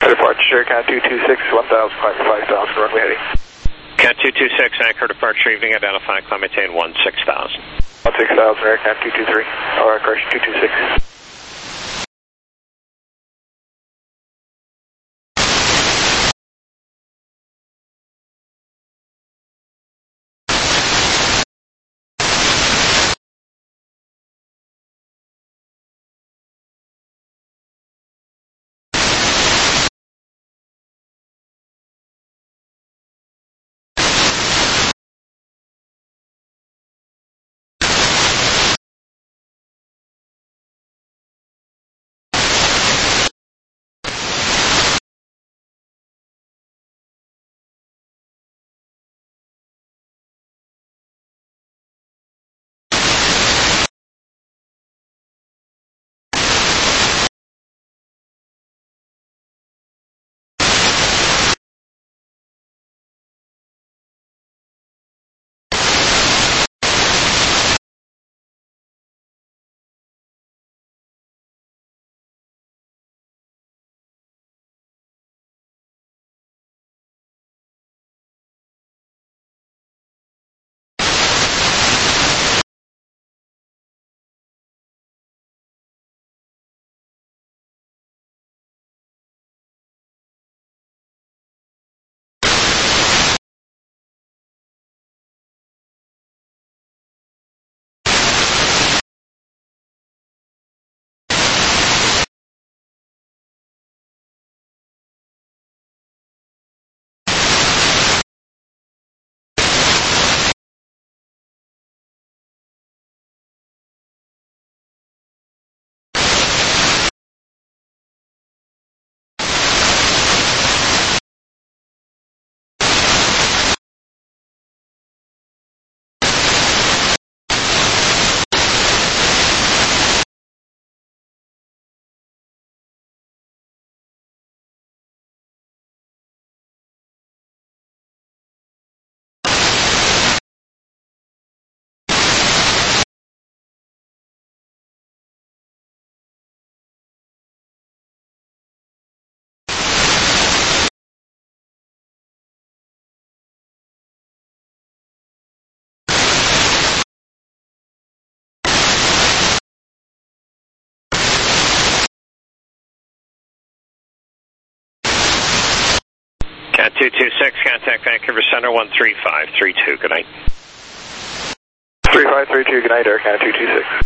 Departure, Cat 226, 1,000, 5,000, runway heading. Cat 226, anchor departure, evening, identify, climb maintain 16,000. 16,000, Air Cat 223, alright, correction 226. Cat 226, contact Vancouver Center 13532, good night. 3532, good night, Air Cat 226.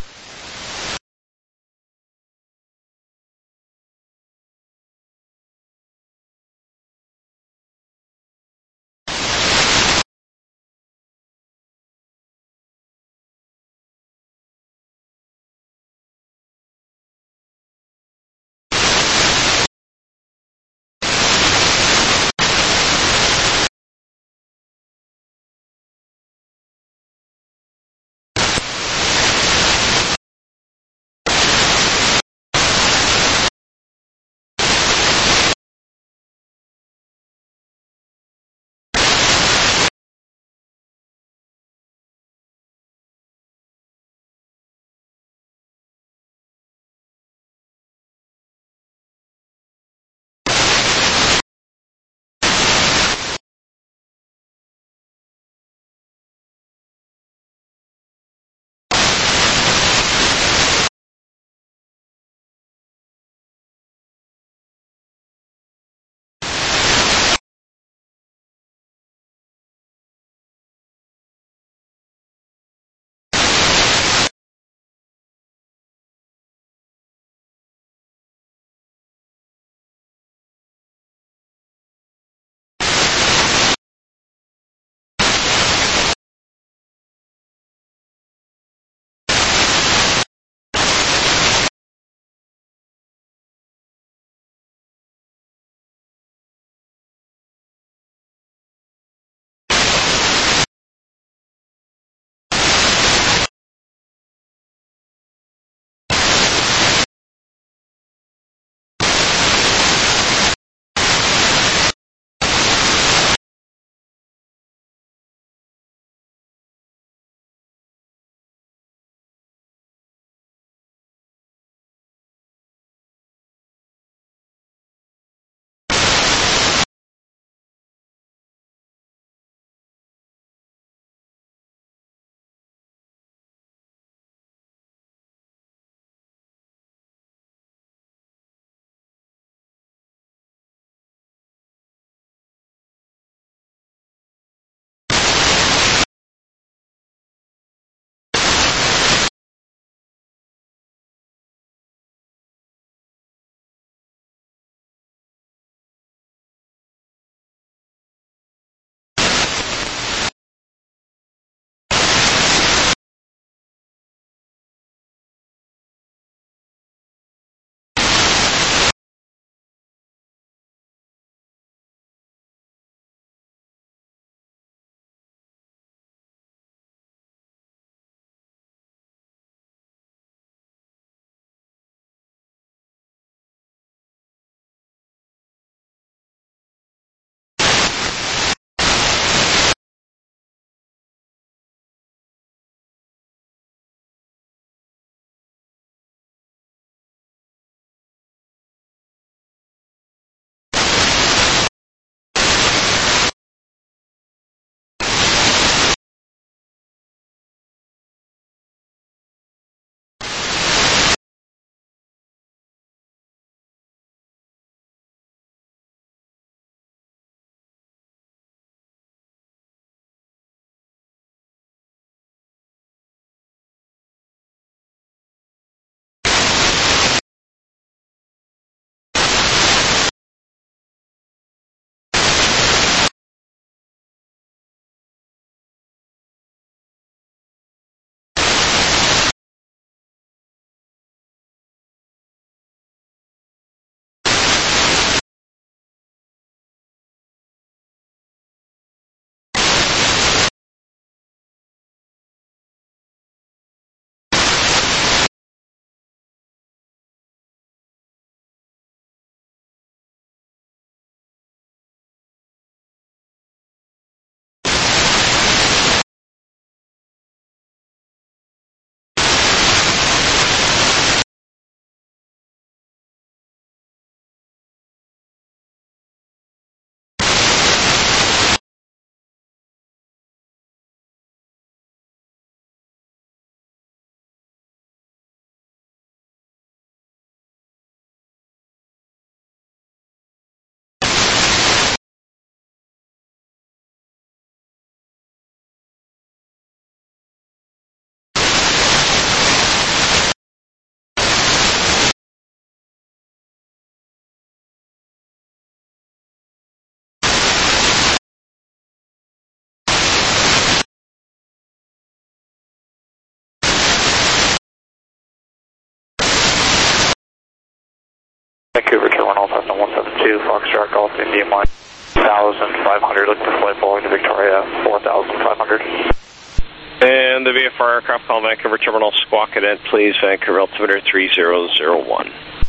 Vancouver Terminal, Cessna 172, Foxtrot Golf, India Mike, 1,500, looking for flight Boeing to Victoria, 4,500. And the VFR aircraft call Vancouver Terminal, squawk cadet, please, Vancouver altimeter 3001.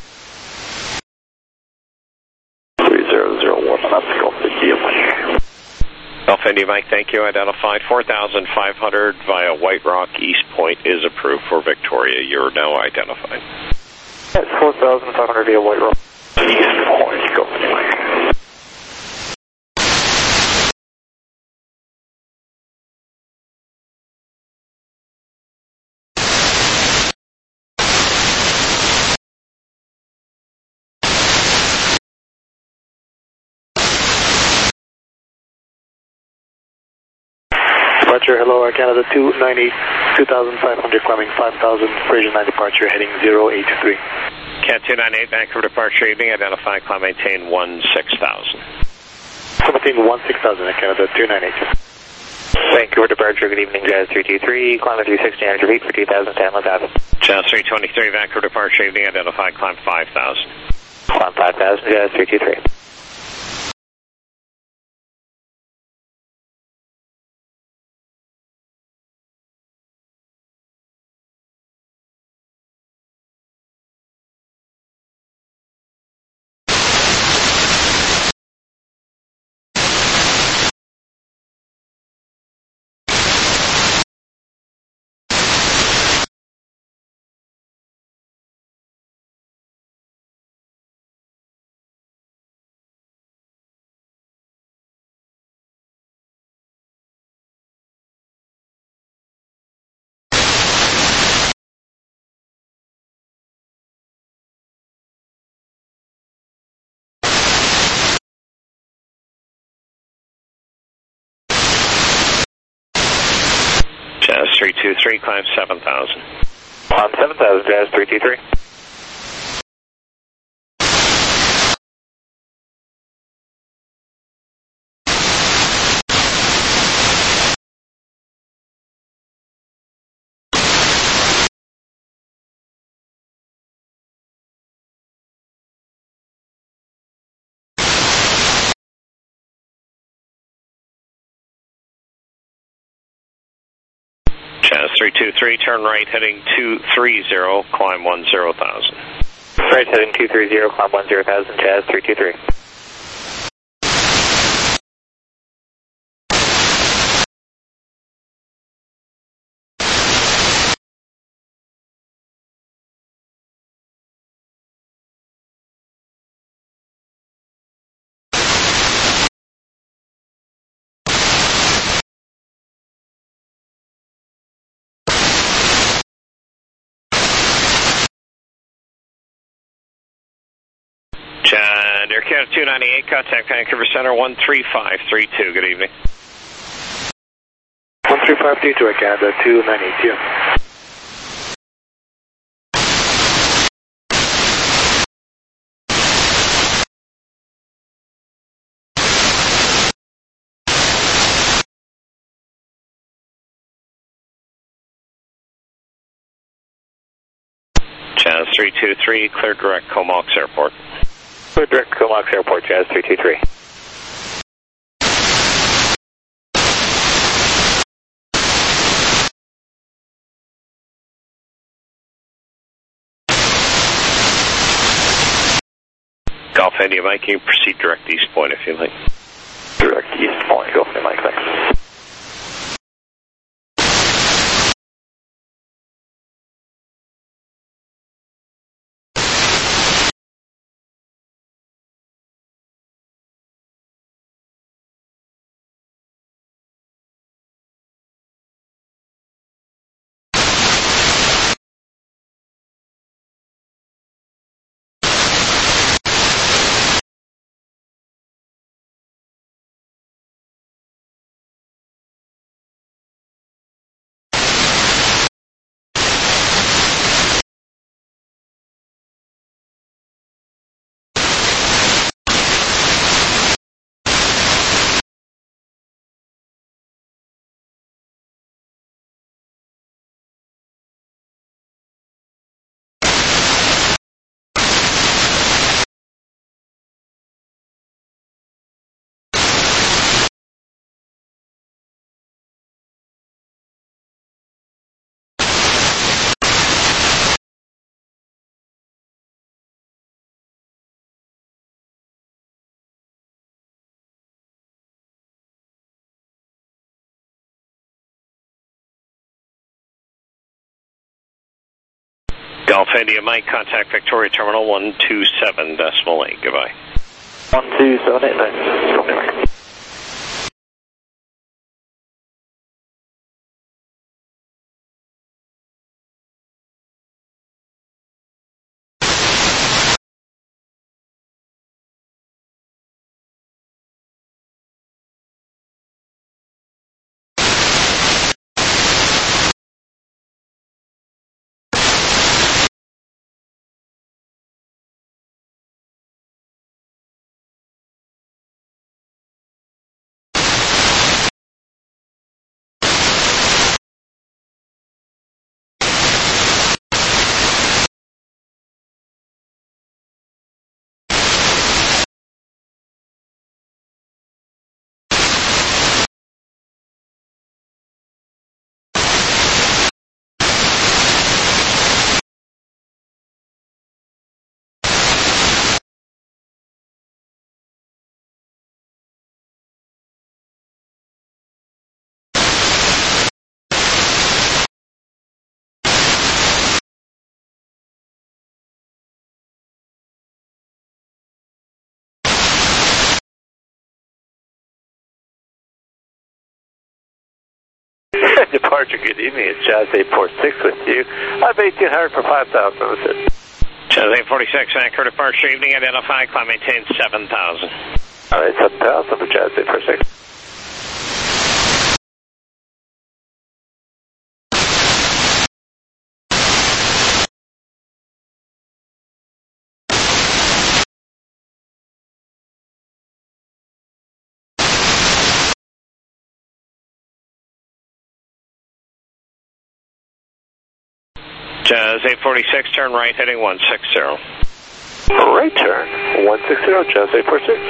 3001, that's Golf India Mike. Golf India Mike, thank you. Identified 4,500 via White Rock East Point is approved for Victoria. You're now identified. That's 4,500 via White Rock East Point, Golf India Mike. Departure, hello, Air Canada 298, 2,500 climbing 5,000, Fraser 9 departure, heading 083. Cat 298, Vancouver departure, evening, identify, climb, maintain 16,000. Maintain 16,000, Air Canada 298. Vancouver departure, good evening, Jazz 323, climb at 3,600 feet for 2,000, stand with that. Jazz 323, Vancouver departure, evening, identify, climb 5,000. Climb 5,000, Jazz 323. Jazz 323, climb 7,000. Climb 7,000, Jazz 323. Jazz 323, turn right, heading 230, climb 10,000. Right, heading 230, climb 10,000, Jazz 323. Chad, Air Canada 298, contact Vancouver Center 13532. Good evening. 13532, Air Canada 298, yeah. Jazz 323, clear direct Comox Airport. Clear direct Comox Airport, Jazz 323. Golf India Mike, you can proceed direct East Point if you like. Direct East Point, Golf India Mike, thanks. Alpha India Mike, contact Victoria Terminal 127.8. Goodbye. 127.8. Departure, good evening. It's Jazz 846 with you. I have 1800 for 5,000. That's it. Jazz 846, anchor departure, evening, identify, climb maintain 7,000. All right, 7,000 for Jazz 846. Jazz 846, turn right, heading 160. Right turn, 160, Jazz 846.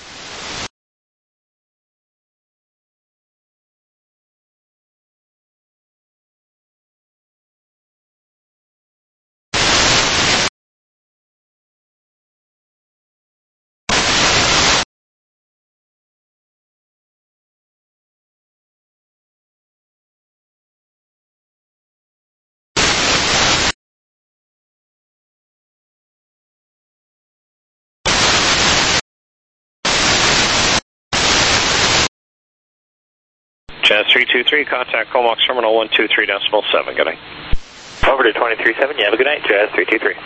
Jazz 323, contact Comox Terminal 123.7. Good night. Over to 237. You have a good night, Jazz 323.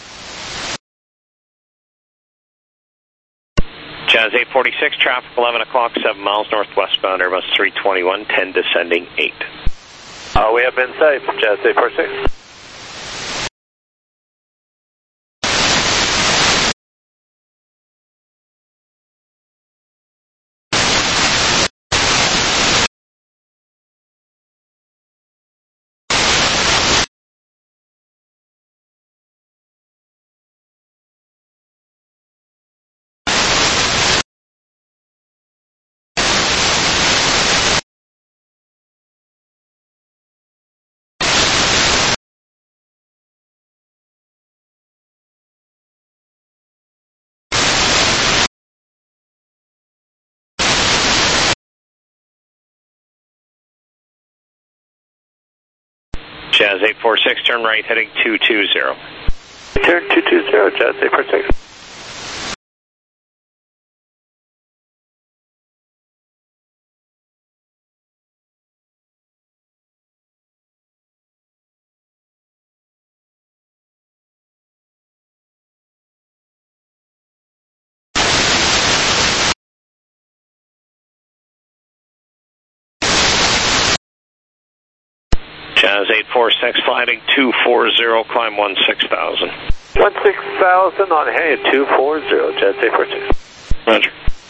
Jazz 846, traffic 11 o'clock, 7 miles northwestbound, Airbus 321, 10 descending 8. We have been safe, Jazz 846. Jazz 846, turn right, heading 220. Turn 220, Jazz 846. Jazz 846, flying 240, climb 16,000. 16,000 on heading 240, Jazz 846. Roger.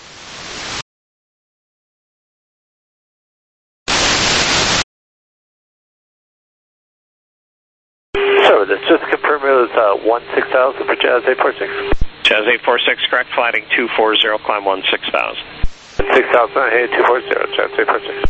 So let's just confirm it was 16,000 for Jazz 846. Jazz 846, correct, flying 240, climb 16,000. 16,000 on heading 240, Jazz 846.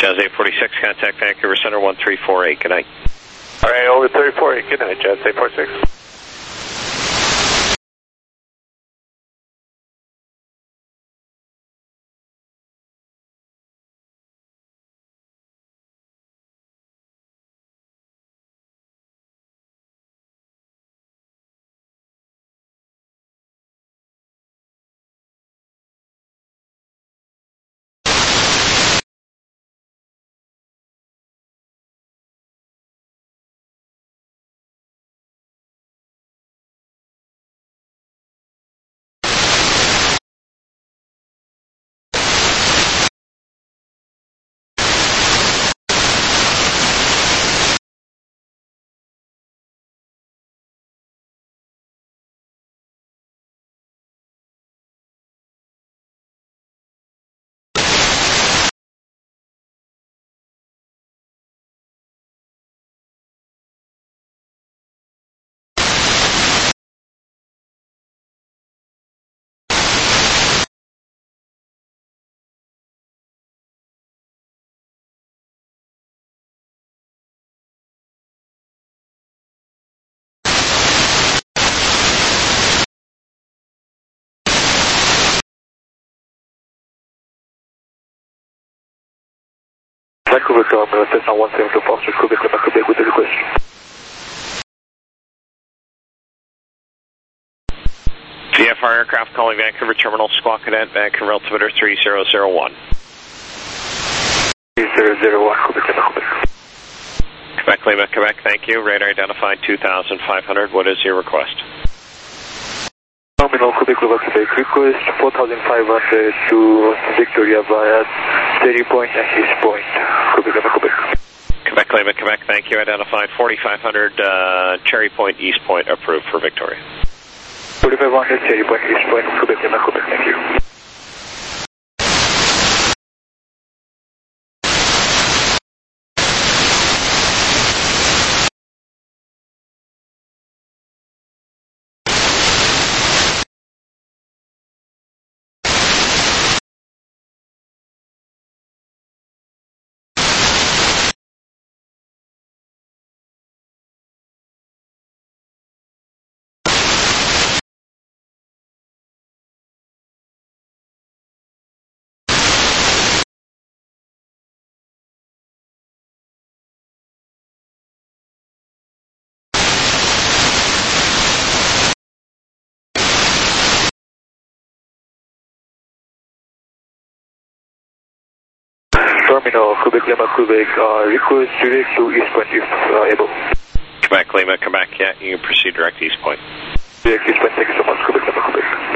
Jazz 846, contact Vancouver Center 1348. Good night. All right, over 348. Good night, Jazz 846. Vancouver Terminal, Cessna 172 Foster, Quebec, Quebec with the request. VFR aircraft calling Vancouver Terminal, Squawk Cadet, Vancouver altimeter 3001. 3001, Quebec, Quebec. Quebec, Lima, Quebec, thank you. Radar identified 2,500. What is your request? Terminal, Quebec, Quebec, request 4,500 to Victoria via Cherry Point and East Point, Quebec, Quebec. Quebec, Lima, Quebec, thank you. Identified 4,500 Cherry Point, East Point, approved for Victoria. 4,500 Cherry Point, East Point, Quebec, Lima, Quebec, thank you. Terminal, Quebec, Lima, Quebec, request direct to East Point if able. Quebec, Lima, Quebec, yeah, you can proceed direct East Point. Direct East Point, thank you so much, Quebec, Lima, Quebec.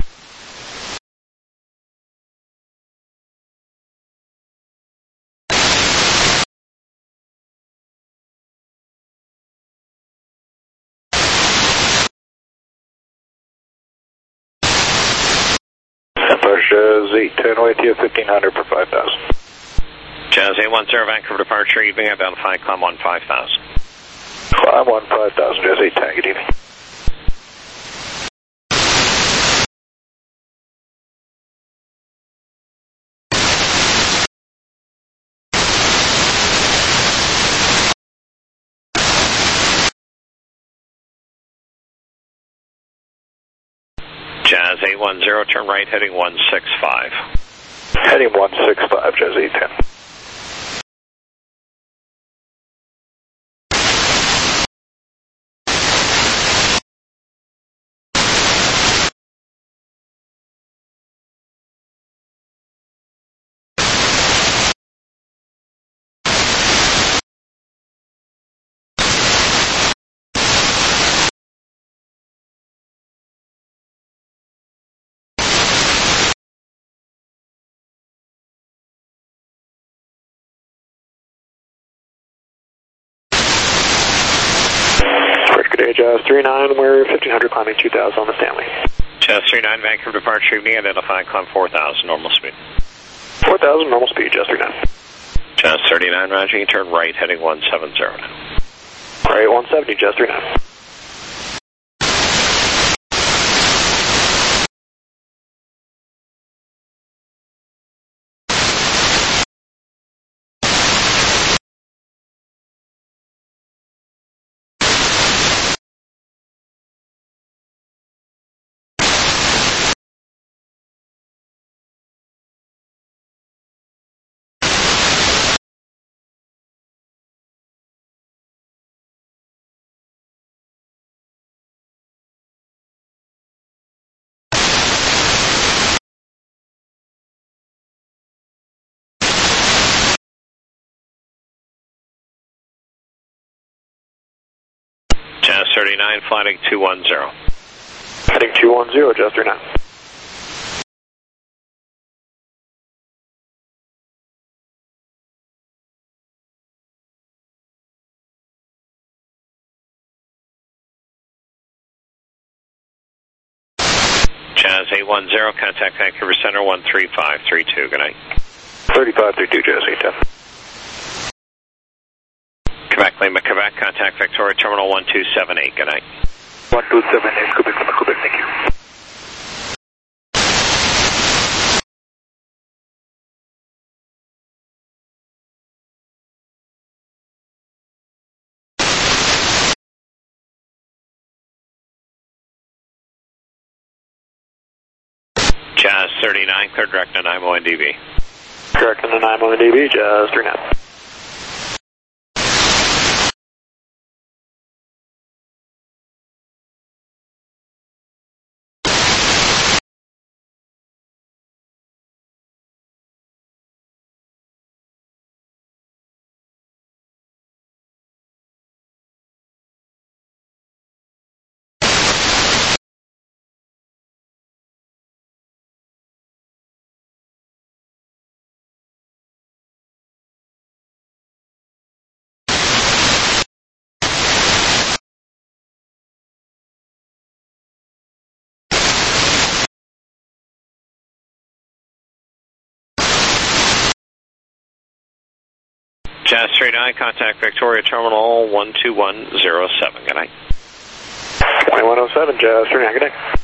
Jazz 810, OATF 1500 for 5,000. Jazz 810, Vancouver departure, evening, identified, climb 15,000. Climb 15,000, Jazz 810, good evening. Jazz 810, turn right, heading 165. Heading 165, Jazz 810. Good day, Jazz 39, we're 1500 climbing 2000 on the Stanley. Jazz 39, Vancouver departure, evening, identified, climb 4,000, normal speed. 4,000, normal speed, Jazz 39. Jazz 39, roger, you turn right, heading 170 now. Right, 170, Jazz 39. 39, flighting 210. Heading 210, Jazz 39. Jazz 810, contact Vancouver Center 13532. Good night. 3532, Jazz 810. Quebec Lima, Quebec, contact Victoria Terminal 1278. Good night. 1278, Quebec Lima, Quebec, thank you. Jazz 39, clear direct to Nanaimo NDB. Direct to Nanaimo NDB, Jazz 39. Jazz 39, contact Victoria Terminal 12107. Good night. 2107, Jazz 39, good night.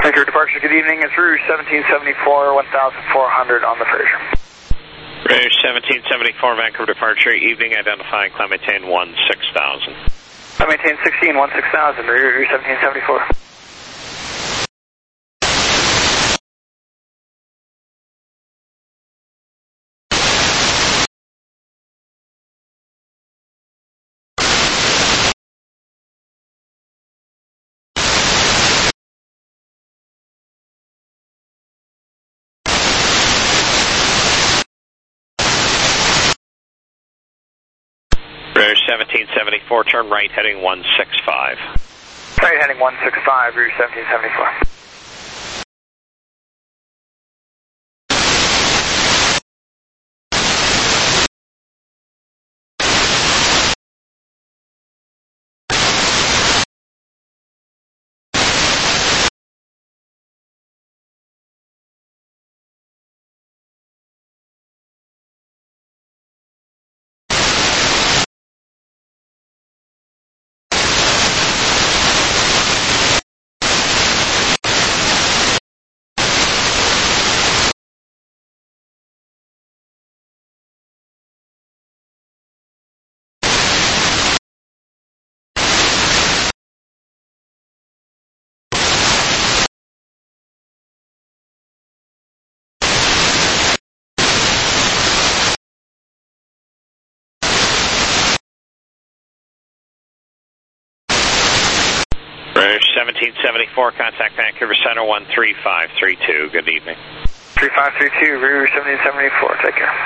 Vancouver departure, good evening. It's Rouge 1774, 1400 on the Fraser. Rouge 1774, Vancouver departure, evening, identifying climate 10 16000. I maintain 16, 16000, Rouge 1774. Rouge 1774, turn right heading 165. Right heading 165, Rouge 1774. Rouge 1774, contact Vancouver Center 13532. Good evening. 3532, Rouge 1774, take care.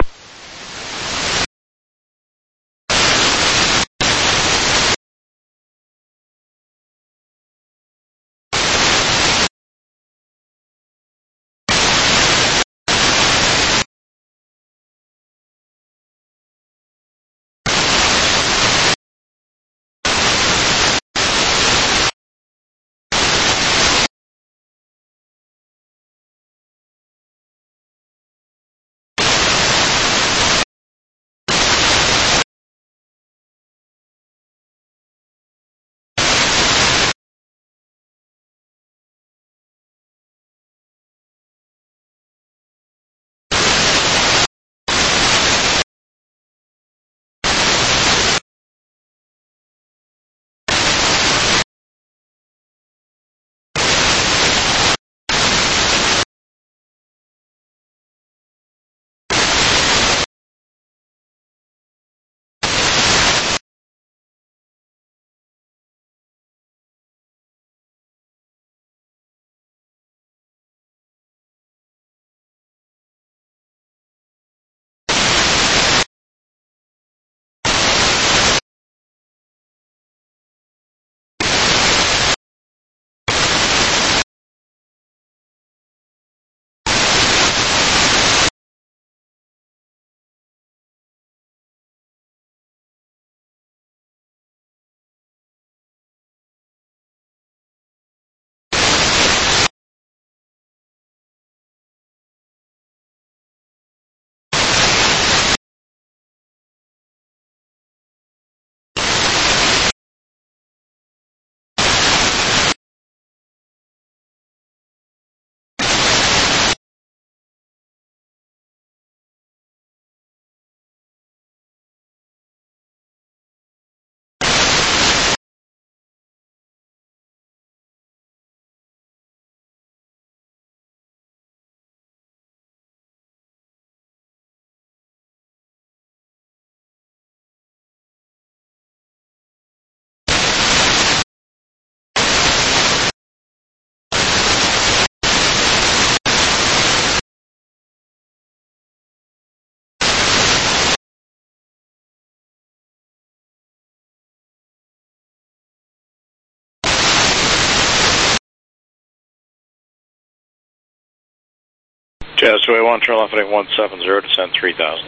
Jazzway 1, turn left heading 170, descend 3000.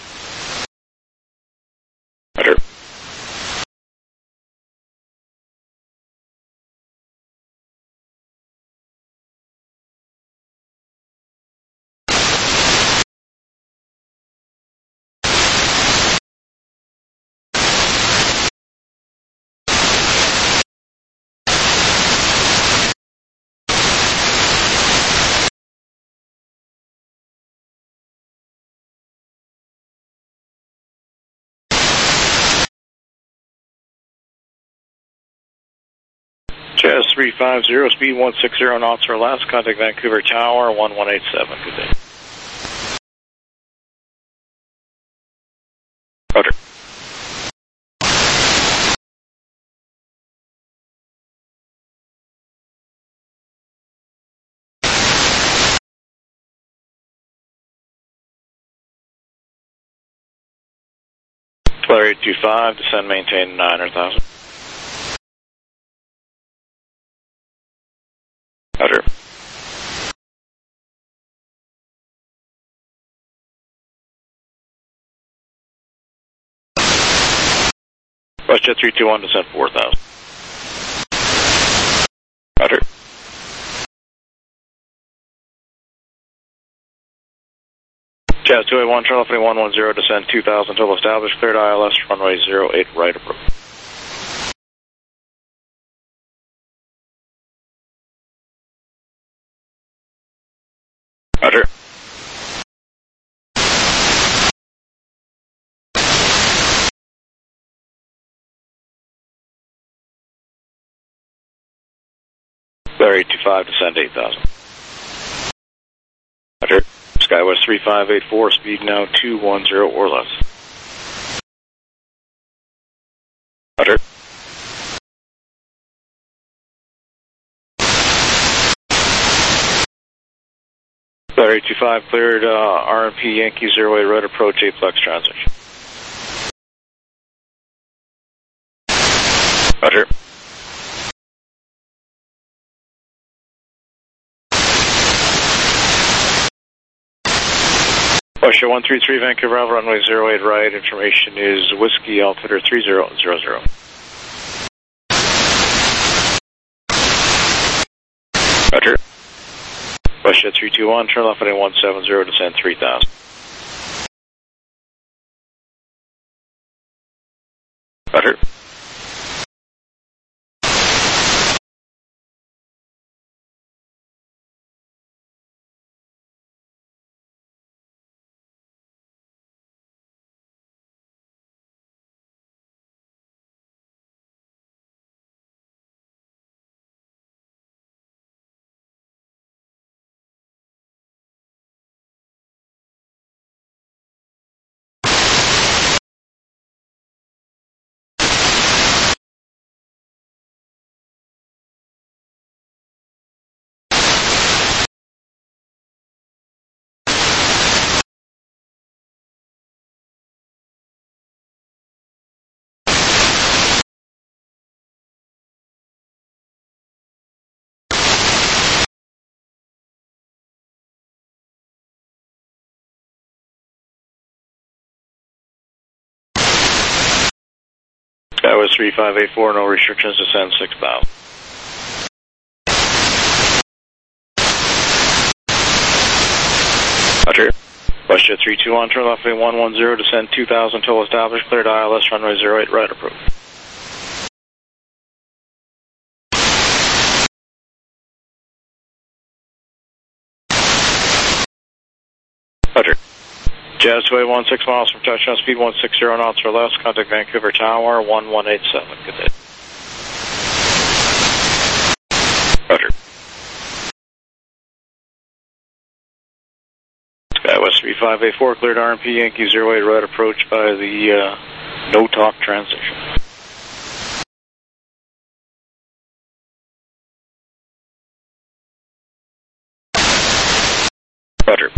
Roger. Jazz 350, speed 160 knots or less, contact Vancouver Tower, 1187, good day. Roger. Flare 825, descend, maintain 900,000. Roger. WestJet 321, descend 4,000. Roger. Jazz 281, turn left 110, descend 2,000, total established, cleared ILS, runway 08, right approach. Roger. Flare 825, descend 8,000. Roger. Skywest 3584, speed now 210 or less. Roger. Flare 825, cleared RMP Yankee 08, right approach, 8 flex transition. Roger. Russia 133, Vancouver, runway 08 right, information is Whiskey Altimeter 3000. Roger. Russia 321, turn left at 170, descend 3000. Roger. That was 3584, no restrictions, descend 6,000. Roger. WestJet 321, turn left 110, descend 2,000, total established, cleared ILS, runway 08, right approach. Roger. Jazz 281, 6 miles from touchdown, speed 160 knots or less, contact Vancouver Tower, 1187, good day. Roger. Skywest 3584, cleared RMP Yankee 08, right approach by the no-talk transition. Roger.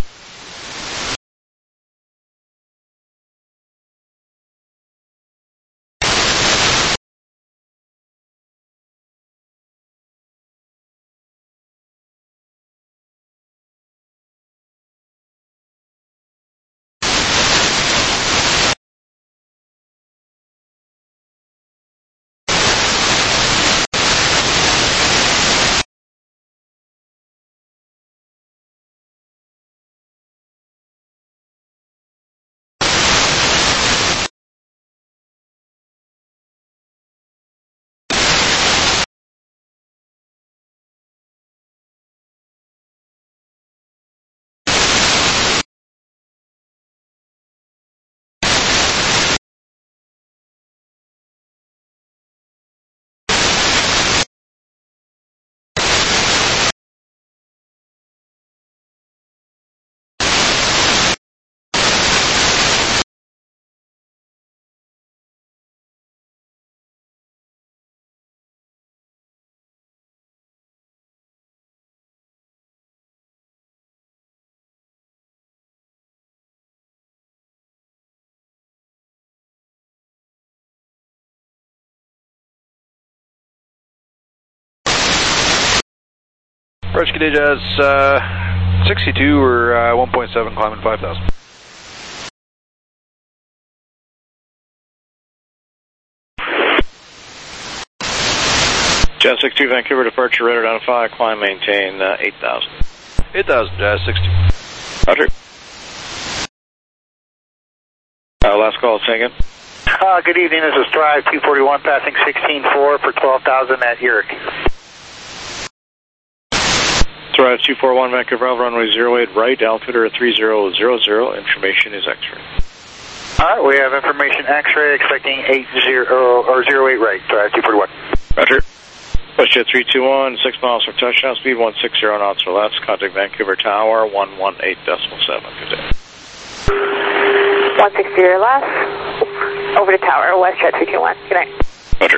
Roger, good day, Jazz. 62 or 1.7, climbing 5,000. Jazz 62, Vancouver departure, radar down 5, climb, maintain 8,000. 8,000, Jazz 62. Roger. Last call, say again. Good evening, this is Thrive 241 passing 16-4 for 12,000 at Uric. Thrive 241, Vancouver, runway 08 right, altitude 3000, information is X-ray. Alright, we have information X-ray expecting 80 or 08 right, Thrive 241. Roger. WestJet 321, 6 miles from touchdown, speed 160 knots or less, contact Vancouver Tower 118.7, good day. 160 or less, over to Tower, WestJet 321, good night. Roger.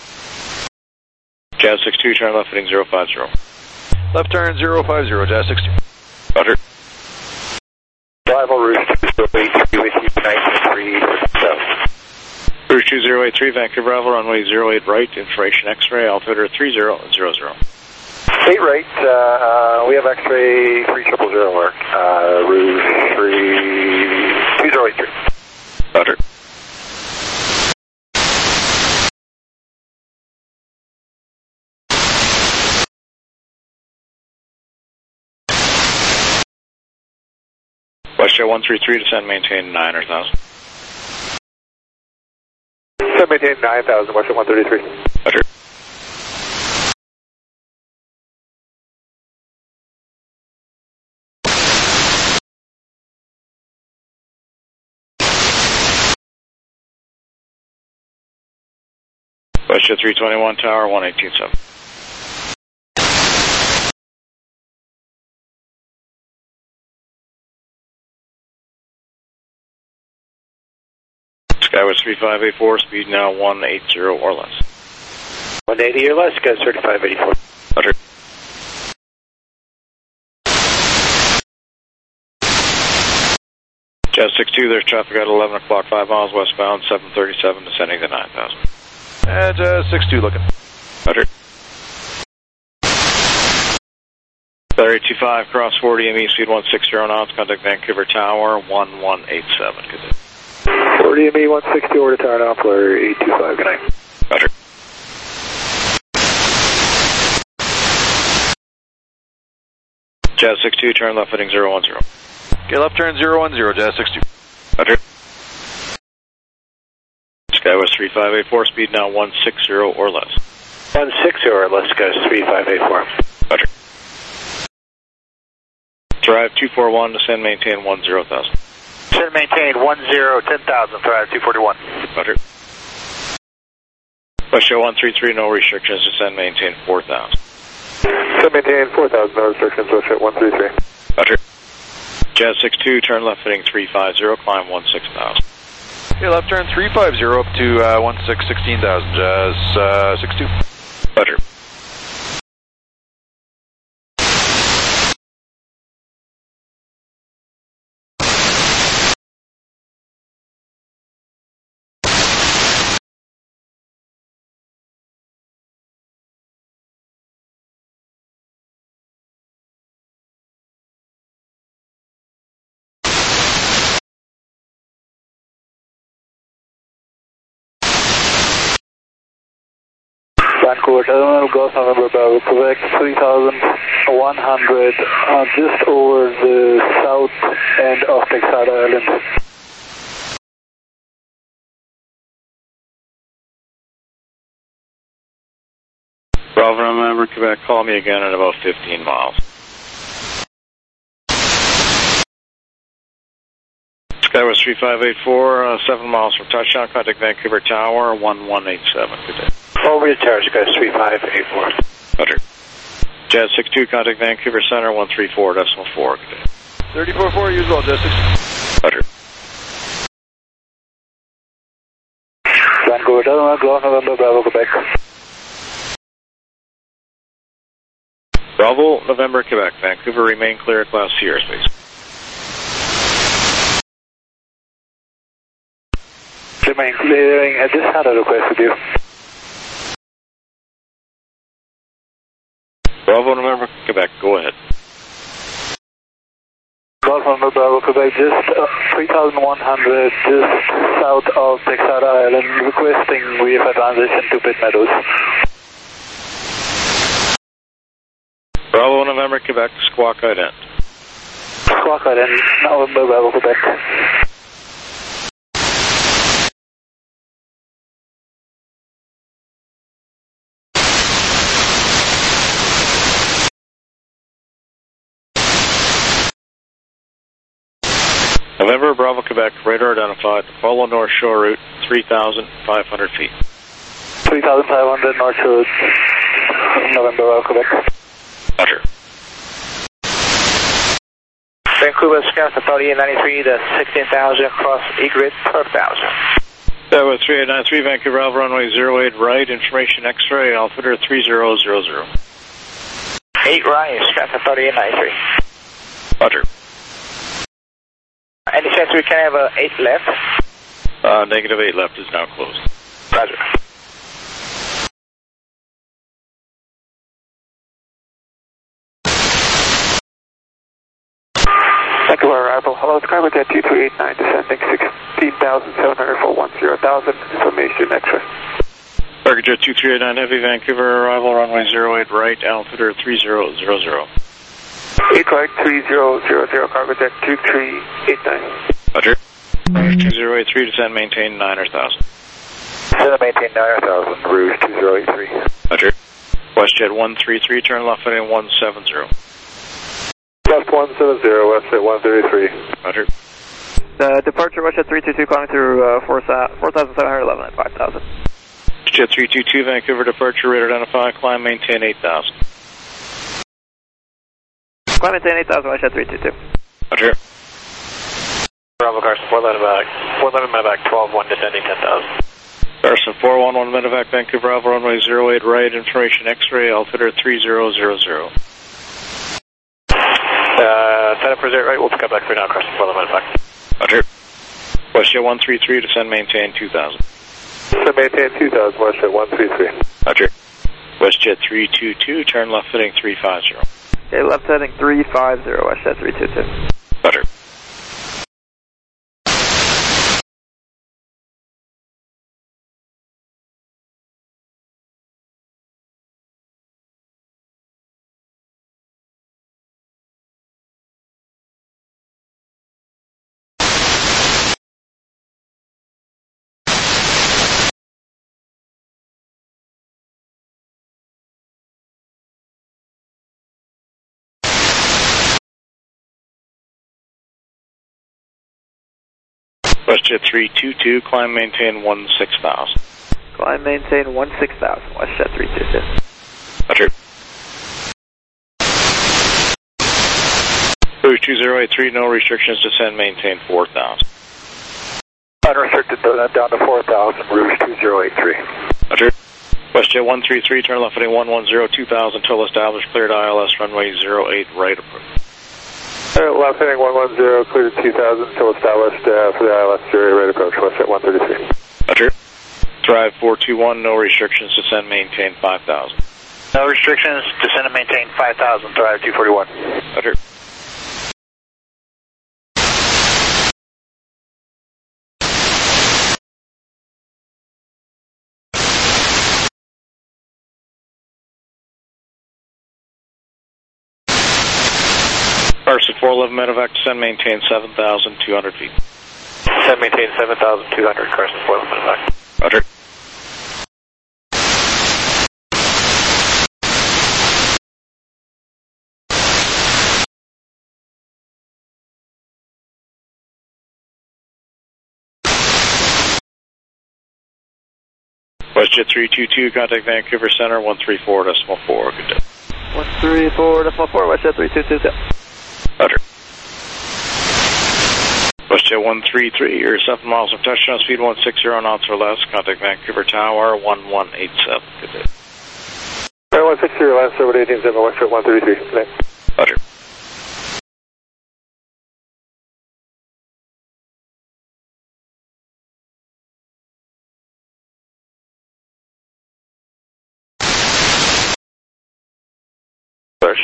Jazz 62, turn left heading 050. Left turn 050, Jazz 62. Roger. Arrival route 2083 with you, 93. Route 2083, Vancouver, runway 08 right, information X-ray, altitude 3000. 8 right, we have X-ray 3000 work, route 2083. Roger. WestJet 133, descend, maintain 9,000. Descend, maintain 9,000, WestJet 133. Roger. WestJet 321, Tower 118.7. Skywest 3584, speed now 180 or less. 180 or less, Skywest 3584. Roger. Jazz 62, there's traffic at 11 o'clock, 5 miles westbound, 737, descending to 9,000. And Jazz 62 looking. Roger. Area 25, cross 40 ME, speed 160 knots, contact Vancouver Tower 1187, good day. 40 ME 160 over to Tower Doppler 825, good night. Roger. Jazz 62, turn left heading 010. Okay, left turn 010, Jazz 62. Roger. Skywest 3584, speed now 160 or less. 160 or less, Skywest 3584. Roger. Thrive 241, descend, maintain 10,000. Descend, maintain 10,000, Thrive 241. Roger. WestJet 133, no restrictions, descend, maintain 4,000. Descend, maintain 4,000, no restrictions, WestJet 133. Roger. Jazz 62, turn left heading 350, climb 16,000. Okay, left turn 350 up to 16,000, Jazz 62. Roger. Vancouver Terminal, Golf November Bravo, Quebec 3,100, just over the south end of Texada Island. Bravo, remember Quebec, call me again at about 15 miles. Skywest 3584, 7 miles from touchdown, contact Vancouver Tower 1187, good day. Over to Tower, Skywest 3584. Roger. Jazz 62, contact Vancouver Center 134.4, good day. 34-4, use all, Jazz 62. Roger. Vancouver Terminal, Golf November Bravo, Quebec. Bravo, November, Quebec. Vancouver, remain clear at Class C airspace. Remain clearing, I just had a request with you. Bravo, November, Quebec. Quebec, go ahead. Golf November Bravo Quebec, just 3,100 just south of Texada Island, requesting VFR transition to Pitt Meadows. Bravo November Quebec, squawk ident. Squawk ident, November Bravo Quebec. November Bravo Quebec, radar identified. Follow North Shore route, 3,500 feet. 3,500 North Shore, November Bravo Quebec. Roger. Vancouver, Scout Authority 93 to 16,000 across egret 12,000. That was 3893, Vancouver Alpha runway 08 right, information X-ray, altimeter 3000. 8 right, Scout Authority 93. Roger. Any chance we can have a 8 left? Negative 8 left is now closed. Roger. Vancouver arrival. Hello, it's Carbojet 2389, descending 16,700 for 10,000. Information X-ray. Carbojet 2389 Heavy, Vancouver arrival, runway 08 right, altimeter 3000. 8 right, 3000, Carbojet 2389. Roger. 2083, descend, maintain 9,000. Descend, maintain 9,000, Rouge 2083. Roger. WestJet 133, turn left heading 170. Left 170, west at 133. Roger. Departure WestJet 322, climbing through 4,711 at 5,000. WestJet 322, Vancouver departure, radar identified, climb, maintain 8,000. Climb, maintain 8,000, WestJet 322. Roger. Bravo Carson, 411 medevac, 12-1, descending 10,000. Carson 411 medevac, Vancouver Alpha runway 08 right, information X-ray, altimeter 3000. Set up for 0 right, we'll pick up back for now, Carson, 411 medevac. Roger. WestJet 133, descend, maintain 2,000. Descend, maintain 2,000, WestJet 133. Roger. WestJet 322, turn left heading 350. Okay, left heading 350, WestJet 322. Roger. WestJet 322, climb, maintain 16,000. Climb, maintain 16,000, WestJet 322. Roger. Rouge 2083, no restrictions, descend, maintain 4,000. Unrestricted, down to 4,000, Rouge 2083. Roger. WestJet 133, turn left heading 110, 2,000, till established, cleared ILS, runway 08 right, approved. Left heading 110, cleared 2,000, still established for the ILS 08 right approach, WestJet 133. Roger. Drive 421, no restrictions, descend, maintain 5,000. No restrictions, descend and maintain 5,000, drive 241. Roger. Carson 411 medevac, descend, maintain 7,200 feet. Descend, maintain 7,200, Carson 411 medevac. Roger. WestJet 322, contact Vancouver Center, 134.4, good day. 134.4, WestJet 322. Roger. WestJet 133, you're 7 miles from touchdown, speed 160 knots or less, contact Vancouver Tower, 1187, good day. 160, last over 187, WestJet 133, good day. Roger.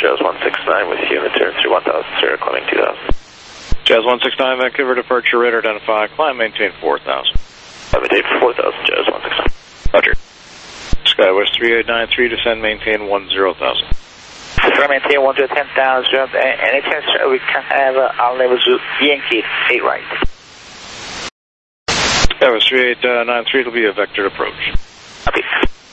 Jazz 169 with you, return through 1000, climbing 2000. Jazz 169, Vancouver departure radar identify, climb maintain 4000. Maintain 4000, Jazz 169. Roger. Skywest 3893, descend maintain 10,000. Descend maintain 10,000, any chance we can have our levels Yankee 8 right? Skywest 3893, it'll be a vectored approach. Copy.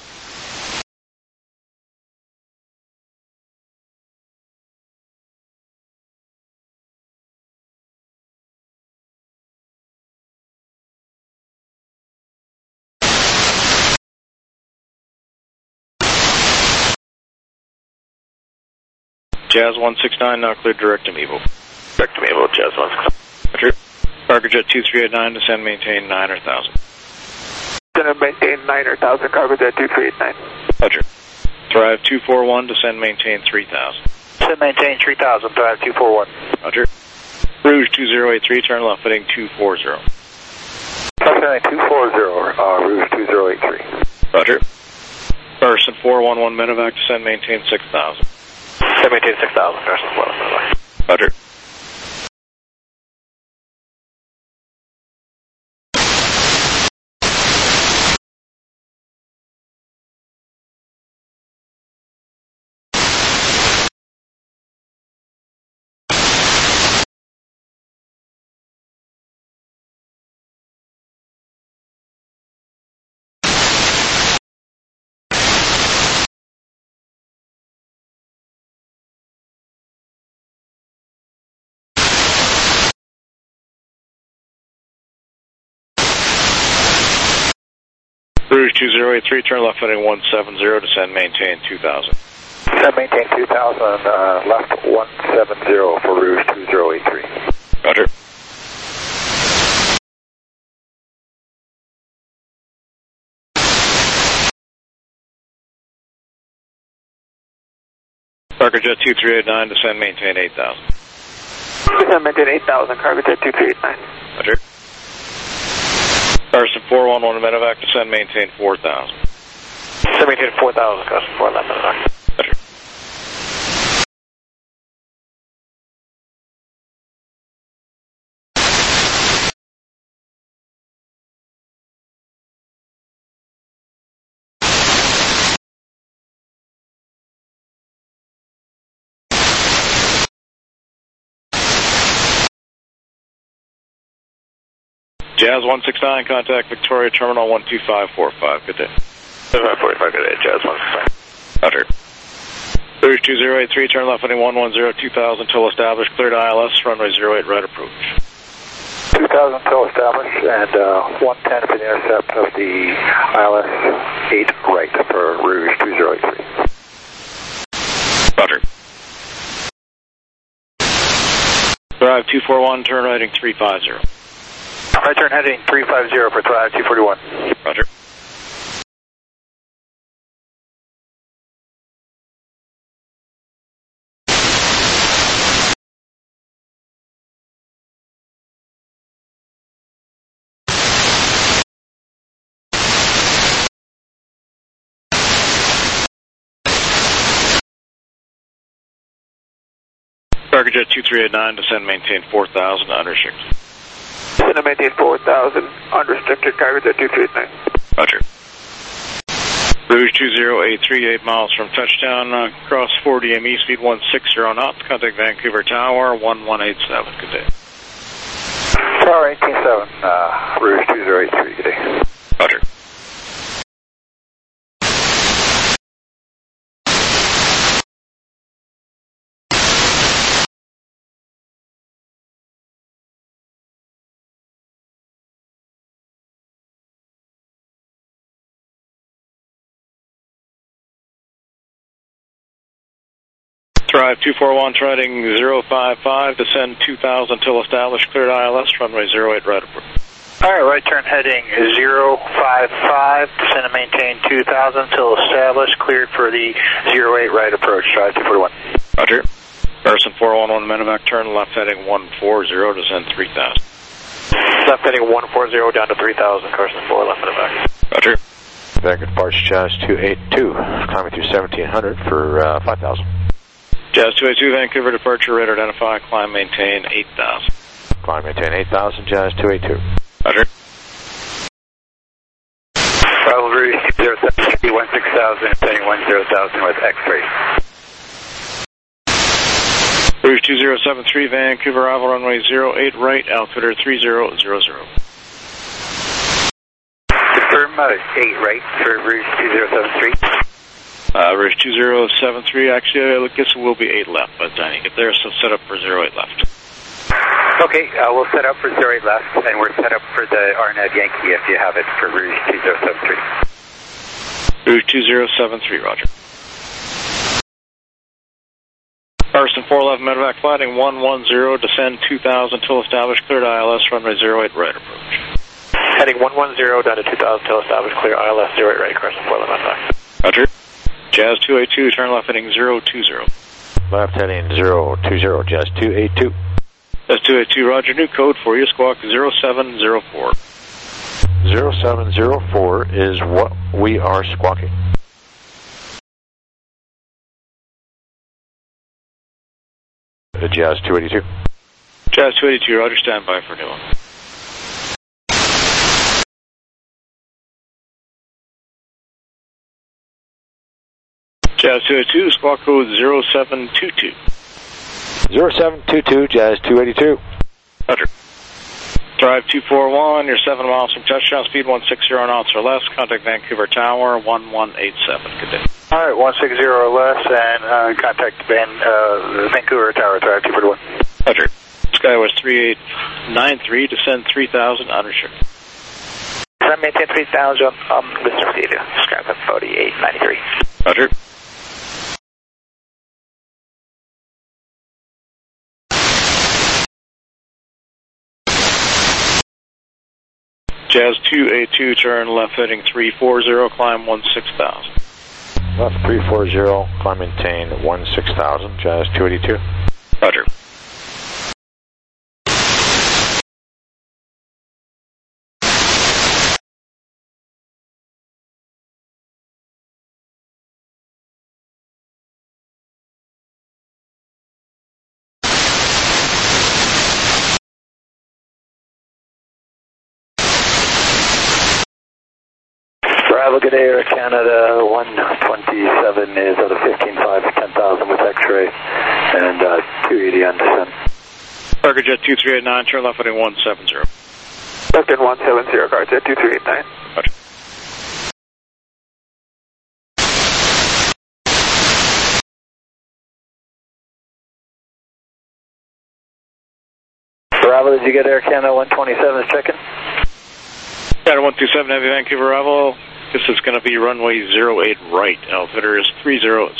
Jazz 169, now cleared direct to Mevo. Direct to Mevo, Jazz 169. Roger. Cargojet 2389, descend maintain 9,000. Descend maintain 9,000, Cargojet 2389. Roger. Thrive 241, descend maintain 3,000. Descend maintain 3,000, Thrive 241. Roger. Rouge 2083, turn left heading 240. Left heading 240, Rouge 2083. Roger. Carson 411, medevac, descend maintain 6,000. Descend maintain 6,000, Carson 411. Roger. Rouge 2083, turn left heading 170, descend maintain 2000. Descend maintain 2000, left 170 for Rouge 2083. Roger. Cargojet 2389, descend maintain 8,000. Descend maintain 8,000, Cargojet 2389. Roger. Carson 411, medevac, descend maintain 4,000. Descend maintain 4,000, Carson 411, medevac. Roger. Jazz 169, contact Victoria Terminal 12545. Good day. 12545, good day, Jazz 169. Roger. Rouge 2083, turn left heading 110, 2000 till established, cleared ILS, runway 08, right approach. 2000 till established, and 110 for the intercept of the ILS 8 right for Rouge 2083. Roger. Drive 241, turn heading 350. Right turn heading 350 for Thrive 241. Roger. Cargojet 2389, descend maintain 4,000, unrestricted. Descend maintain 4,000, unrestricted, Cargojet 2389. Roger. Rouge 2083, 8 miles from touchdown, cross 40 ME, speed 160 knots, contact Vancouver Tower, 1187, good day. Tower 187, Rouge 2083, good day. Roger. Thrive 241, heading 055, descend 2000 till established, cleared ILS, runway 08, right approach. Alright, right turn heading 055, descend and maintain 2000 till established, cleared for the 08 right approach, Thrive 241. Roger. Carson 411, medevac, turn left heading 140, descend 3000. Left heading 140 down to 3000, Carson 4 left medevac. Roger. Vancouver departure Jazz 282, climbing through 1700 for 5,000. Jazz 282, Vancouver departure, radar identify, climb, maintain 8,000. Climb, maintain 8,000, Jazz 282. Roger. Bravo Rouge 2073, 16,000, setting 10,000 with X-ray. Rouge 2073, Vancouver, arrival runway 08 right, altimeter 3000. Confirm 8 right for Rouge 2073. Rouge 2073, actually, I guess it will be 8 left by the time you get there, so set up for 08 left. Okay, we'll set up for 08 left, and we're set up for the RNAV Yankee if you have it for Rouge 2073. Rouge 2073, roger. Carson 411 medevac flighting 110, descend 2000 till established, cleared ILS, runway 08 right approach. Heading 110 down to 2000 till established, clear ILS 08 right, Carson 411 medevac. Roger. Jazz 282, turn left heading 020. Left heading 020, Jazz 282. Jazz 282, roger, new code for you, squawk 0704. 0704 is what we are squawking. Jazz 282. Jazz 282, roger, standby for new one. Jazz 282, squawk code 0722. 0722, Jazz 282. Roger. Drive 241, you're 7 miles from touchdown, speed 160 knots or less, contact Vancouver Tower 1187. Good day. All right, 160 or less, and contact Vancouver Tower, drive 241. Roger. Skywest 3893, descend 3000, unrestricted. Maintain 3000, Mr. Steve, describe at 4893. Roger. Jazz 282, turn left heading 340, climb 16,000. Left 340, climb maintain 16,000, Jazz 282. Roger. Bravo, good day, Air Canada, 127 is out of 15.5, 10,000 with X-ray, and 280 on descent. Parker Jet 2389, turn left heading 170. Left in 170, Carjet 2389. Roger. Bravo, did you get Air Canada 127 check-in? Canada 127, Heavy Vancouver arrival. This is going to be runway 08 right. Altimeter is 3000.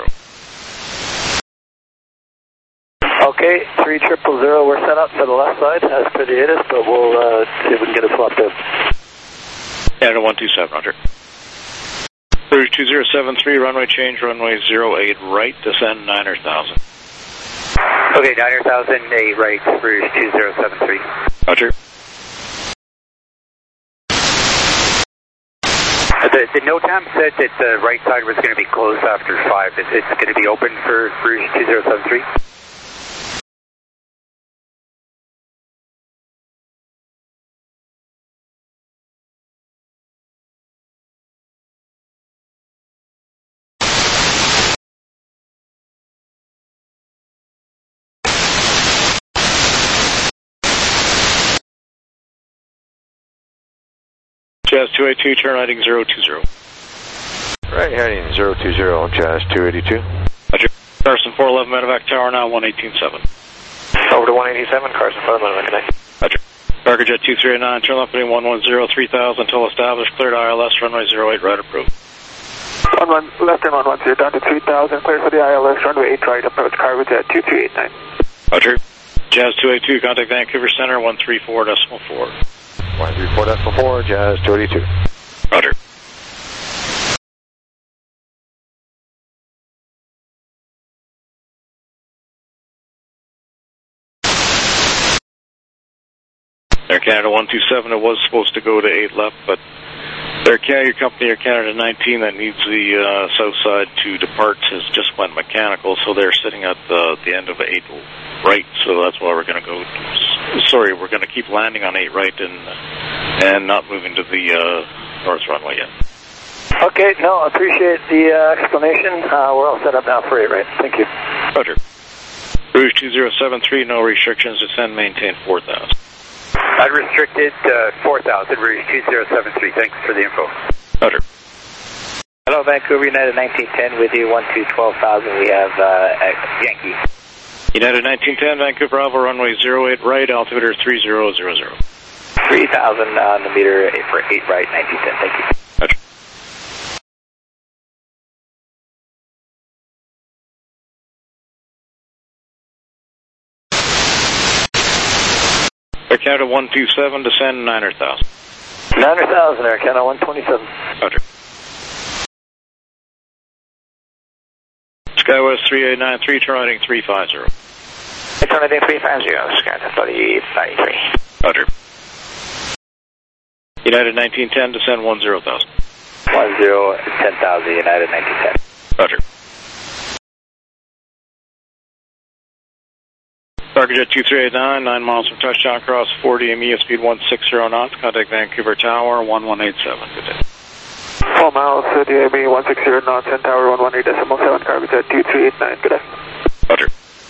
Okay, 3000, we're set up for the left side, as per the ATIS, but we'll see if we can get it swapped out. Canada 127, roger. Rouge 2073, runway change, runway 08 right, descend 9,000. Okay, 9,000, 8 right, Rouge 2073. Roger. The NOTAM said that the right side was going to be closed after 5. It's going to be open for Rouge 2073? Jazz 282, turn heading 020. Right heading 020, Jazz 282. Roger. Carson 411 medevac tower now 118.7. Over to 187, Carson 411, good day. Roger. Parker Jet 2389, turn left heading 110, 3000 until established, cleared ILS, runway 08 right approved. Left in 110, down to 3000, cleared for the ILS, runway 8 right, approach Cargo Jet 2389. Roger. Jazz 282, contact Vancouver Center 134.4. 134.4, Jazz 282. Roger. Air Canada 127, it was supposed to go to 8 left, but Air Canada, your company, Air Canada 19, that needs the south side to depart has just went mechanical, so they're sitting at the end of 8 right, so that's why we're going to go. Sorry, we're going to keep landing on 8 right and not moving to the north runway yet. Okay, no, I appreciate the explanation. We're all set up now for 8 right. Thank you. Roger. Rouge 2073, no restrictions, descend, maintain 4,000. Unrestricted 4,000, Rouge 2073. Thanks for the info. Roger. Hello, Vancouver, United 1910 with you, 12,000. We have Yankee. United 1910, Vancouver Alpha, runway 08 right, altimeter 3000. 3,000 on the meter for 8 right, 1910. Thank you. Roger. Air Canada 127, descend 900,000. 900,000, Air Canada 127. Roger. SkyWest 3893, turn heading 350. Turn heading 350, Skynet 3893. Roger. United 1910, descend 10,000. 10,000, United 1910. Roger. Target Jet 2389, 9 miles from touchdown, cross 40 ME, speed 160 knots, contact Vancouver Tower, 1187. Good day. 4 miles, 30 ME, 160 knots, and Tower 118.7, cargo Jet 2389. Good day. Roger.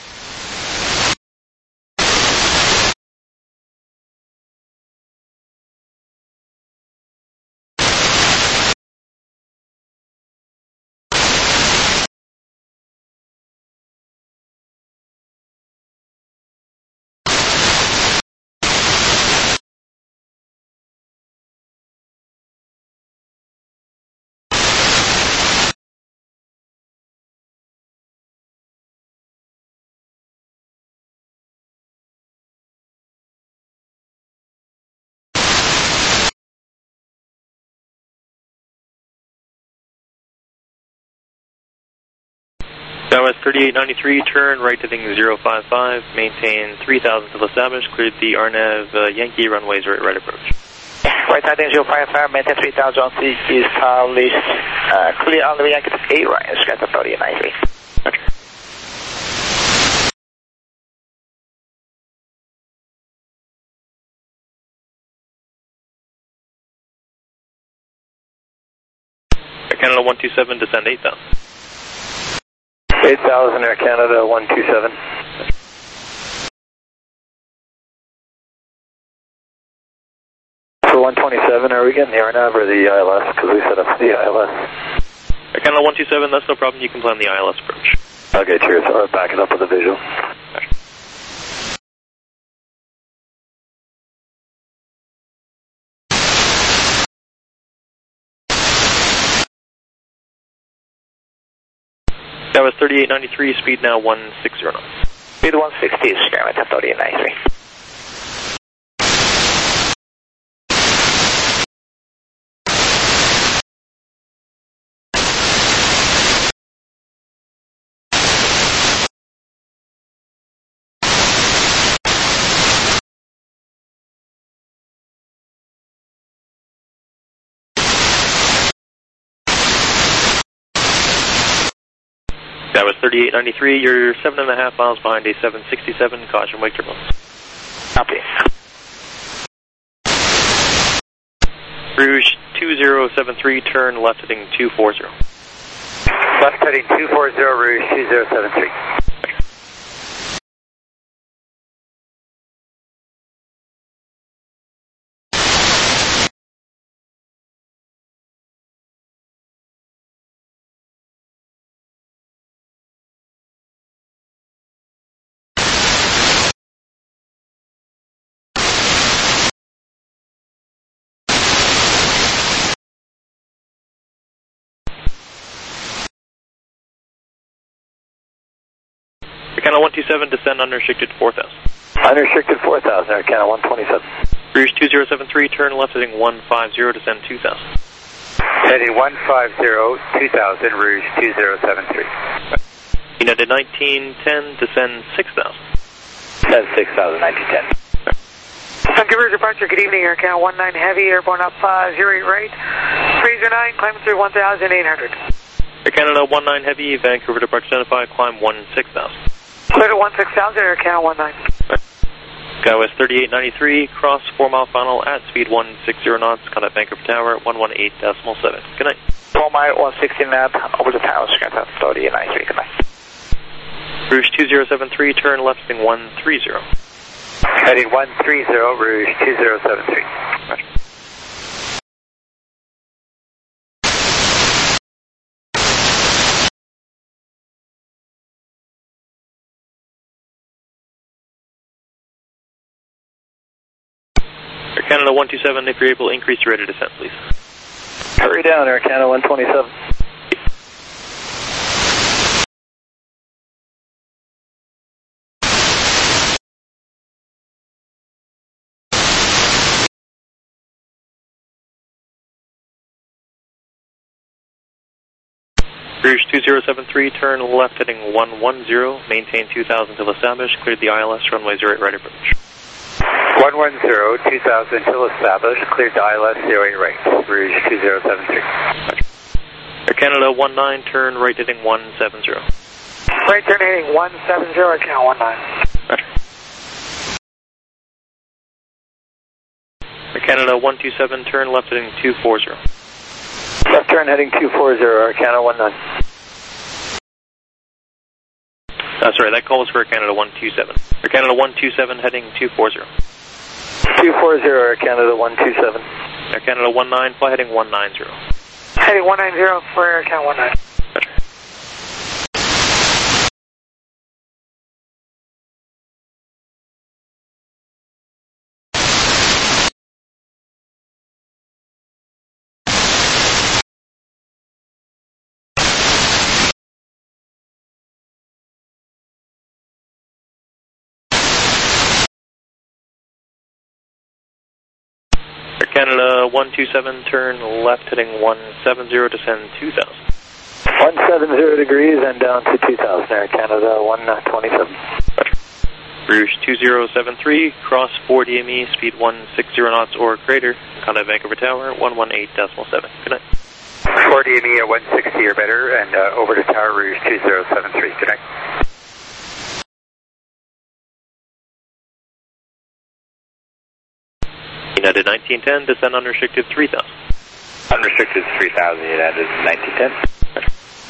Southwest 3893, turn right heading 055, maintain 3,000 till established, cleared the RNAV Yankee runways right approach. Right heading 055, maintain 3,000 on CC established, clear on the Yankee 8 right, Skynet 3893. Okay. Air Canada 127, descend 8,000. 8,000, Air Canada 127. For 127, are we getting the RNAV or the ILS? Because we set up the ILS. Air Canada 127, that's no problem, you can plan the ILS approach. Okay, cheers. I'll back it up with a visual. Okay. That was 3893, speed now 160 knots. Speed 160, Skynet 3893. That was 3893, you're 7.5 miles behind a 767, caution wake turbulence. Copy. Rouge 2073, turn left heading 240. Left heading 240, Rouge 2073. Air Canada 127, descend unrestricted 4,000. Unrestricted 4,000, Air Canada 127. Rouge 2073, turn left heading 150, descend 2,000. Heading 150, 2000, Rouge 2073. United 1910, descend 6,000. Descend 6,000, 1910. Vancouver departure, good evening, Air Canada 19 Heavy, airborne up 08 right. 309, climb through 1,800. Air Canada 19 Heavy, Vancouver departure identified, climb 16,000. Clear to 16,000, Air Canada 19. SkyWest 3893, cross 4 mile final at speed 160 knots, contact Vancouver Tower 118.7. Good night. 4 mile 160 knot, over the tower, Skytown 3893, good night. Rouge 2073, turn left heading 130. Heading 130, Rouge 2073. Roger. Air Canada 127, if you're able, increase your rate of descent, please. Hurry down, Air Canada 127. Rouge 2073, turn left heading 110, maintain 2000 till established, cleared the ILS, runway 08 right approach. 110, 2000 till established, cleared the ILS 08 right, Rouge 2073. Air Canada 19, turn right heading 170. Right turn heading 170, Air Canada 19. Roger. Air Canada 127, turn left heading 240. Left turn heading 240, Air Canada 19. Sorry, that call was for Air Canada 127. Air Canada 127 heading 240. 240, Air Canada 127. Air Canada 19, fly heading 190. Heading 190 for Air Canada 19. Roger. Air Canada 127, turn left heading 170, descend 2000. 170 degrees and down to 2000, Air Canada 127. Roger. Rouge 2073, cross 4 DME, speed 160 knots or greater, contact Vancouver Tower 118.7. Good night. 4 DME at 160 or better, and over to Tower Rouge 2073. Good night. United 1910, descend unrestricted 3000. Unrestricted 3000, United 1910. Roger.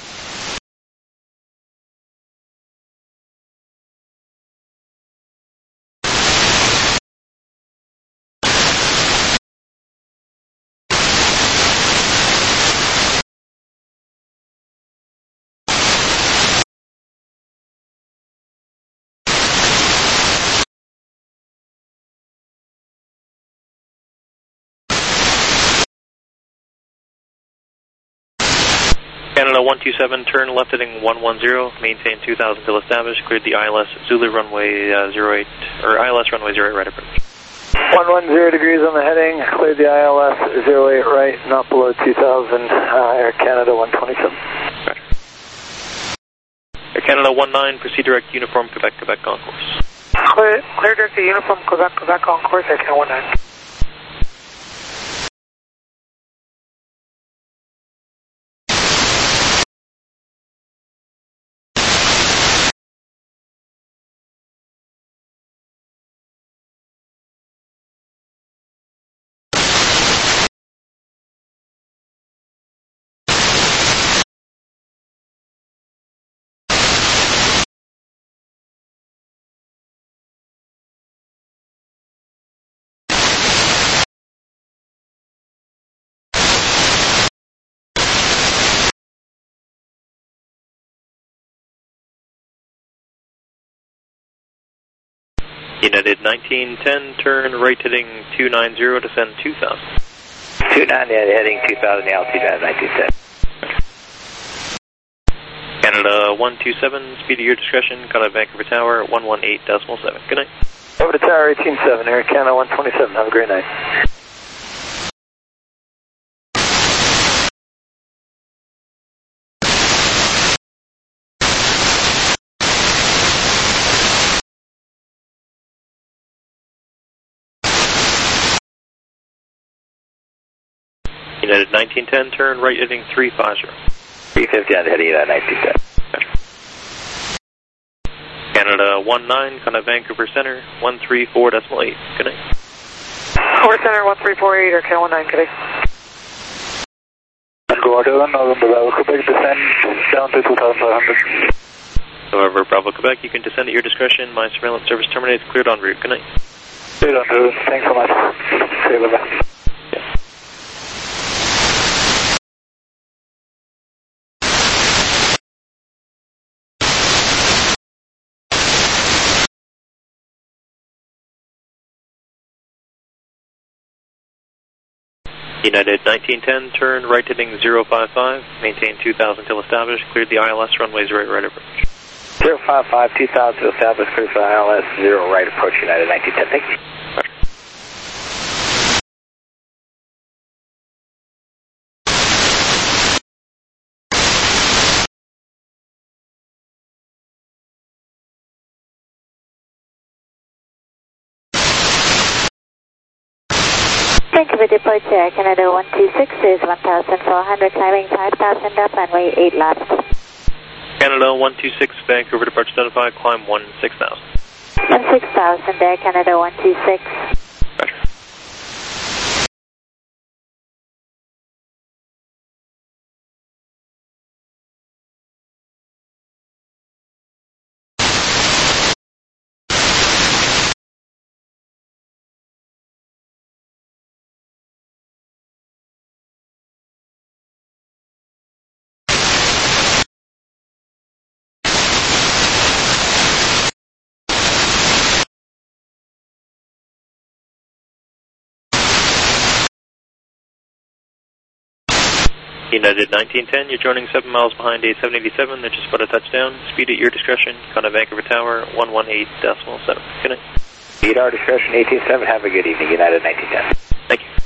Canada 127, turn left heading 110, maintain 2000 till established, cleared the ILS Zulu runway 08, or ILS runway 08 right approach. 110 degrees on the heading, cleared the ILS 08 right, not below 2000, Air Canada 127. Roger. Air Canada 19, proceed direct uniform Quebec on course. Clear direct to uniform Quebec on course, Air Canada 19. United 1910, turn right heading 290, descend 2000. 290 heading 2000, altitude at 1910. Canada 127, speed of your discretion, contact Vancouver Tower 118.7. Good night. Over to Tower 187, Air Canada 127, have a great night. United 1910, turn right heading 350. 350 on heading United 1910. Canada 19, contact Vancouver Center, 134.8. Good night. Vancouver Center 1348 or K19, good day. Vancouver 1, November Bravo Quebec, descend down to 2500. However, Bravo Quebec, you can descend at your discretion. My surveillance service terminates, cleared en route. Good night. Cleared en route, thanks so much. Okay, bye-bye. United 1910, turn right heading 055, maintain 2000 till established, cleared the ILS runways right approach. 055, 2000 till established, cleared for ILS 0 right approach United 1910, thank you. Thank you for departure. Canada 126 is 1,400, climbing 5,000 up, runway 8 left. Canada 126, Vancouver departure identified, climb 16,000. 16,000 there, Canada 126. Roger. United 1910, you're joining 7 miles behind a 787. They're just about to touch down. Speed at your discretion. Contact Vancouver Tower, 118.7. Good night. Speed our discretion, 18.7. Have a good evening, United 1910. Thank you.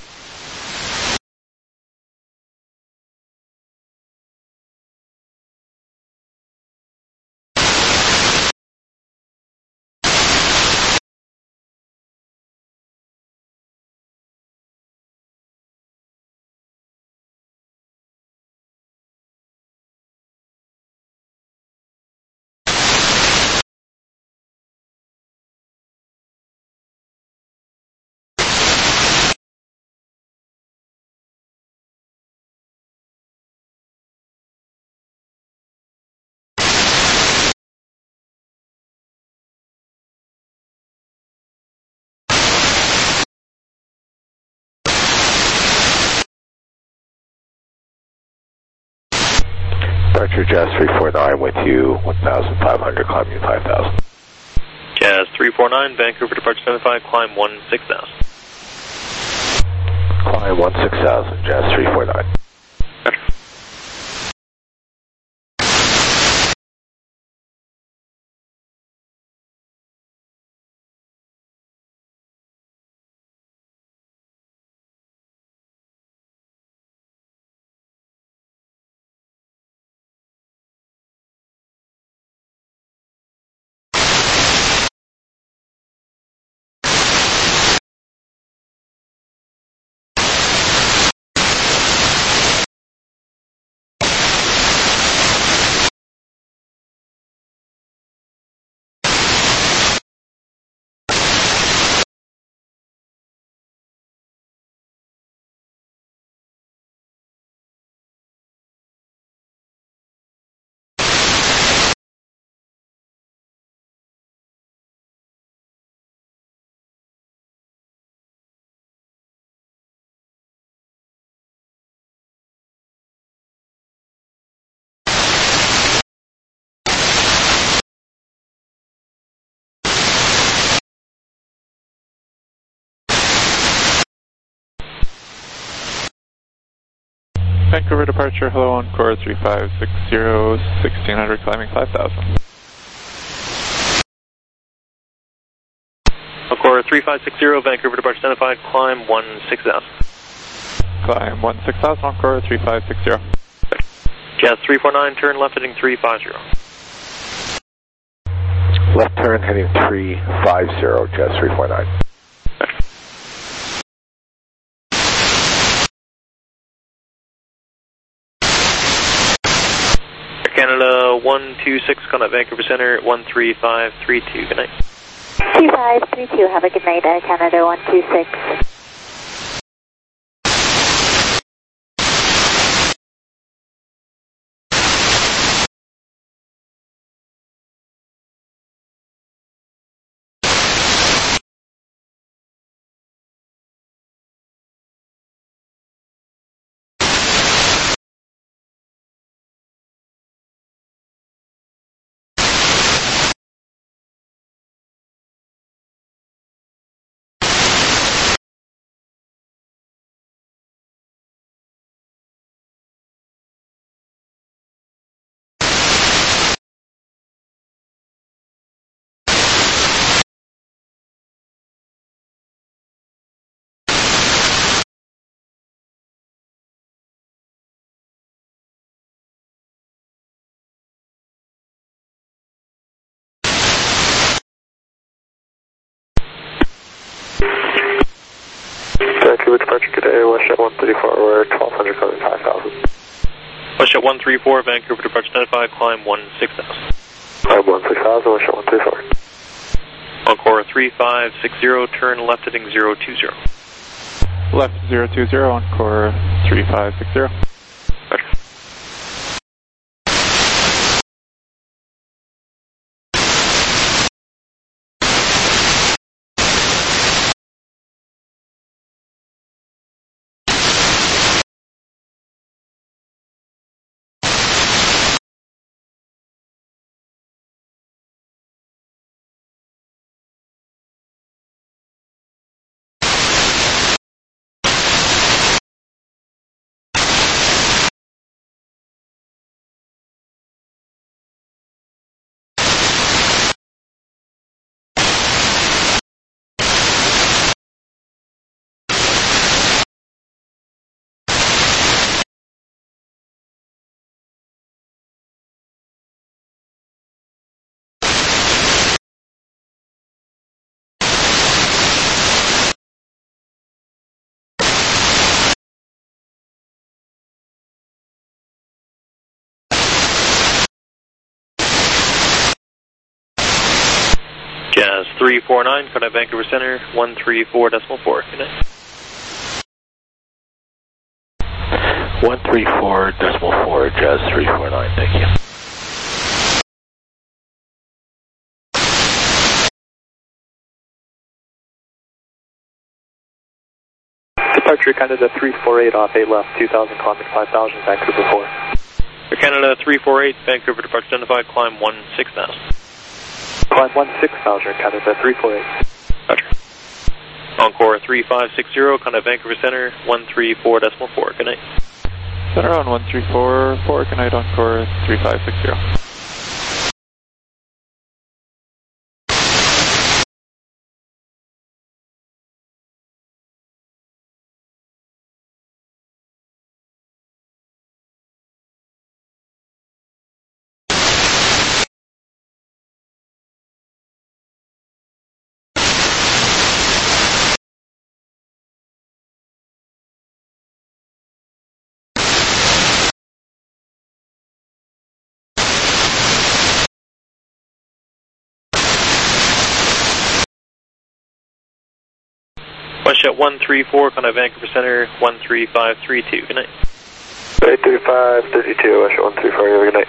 Departure Jazz 349 with you, 1,500, climb you 5,000. Jazz 349, Vancouver departure identified, climb 16,000. Climb 16,000, Jazz 349. Roger. Vancouver departure, hello, Encore 3560, 1600, climbing 5,000. Encore 3560, Vancouver departure identified, climb 16,000. Climb 16,000, Encore 3560. Jazz 349, turn left heading 350. Left turn heading 350, Jazz 349. 126, contact Vancouver Center, 13532. Good night. 2532, have a good night, Canada 126. Vancouver departure today, WestJet 134, we're 1200, coming 5000. WestJet 134, Vancouver departure 95, climb 16000. Climb 16000, WestJet 134. Encore 3560, turn left heading 020. Left 020, Encore 3560. Roger. Jazz 349, contact Vancouver Center, 134.4. Good night. 134.4, Jazz 349, thank you. Departure Canada 348 off 8 left, 2000, climbing 5000, Vancouver 4. For Canada 348, Vancouver departure identified, climb 16,000. Climb 16,000, Canada 348. Roger. Encore 3560, contact Vancouver Center, 134.4. Good night. Center on 1344, good night, Encore 3560. WestJet 134, contact Vancouver Center, 13532. Good night. 83532, WestJet 134, good night.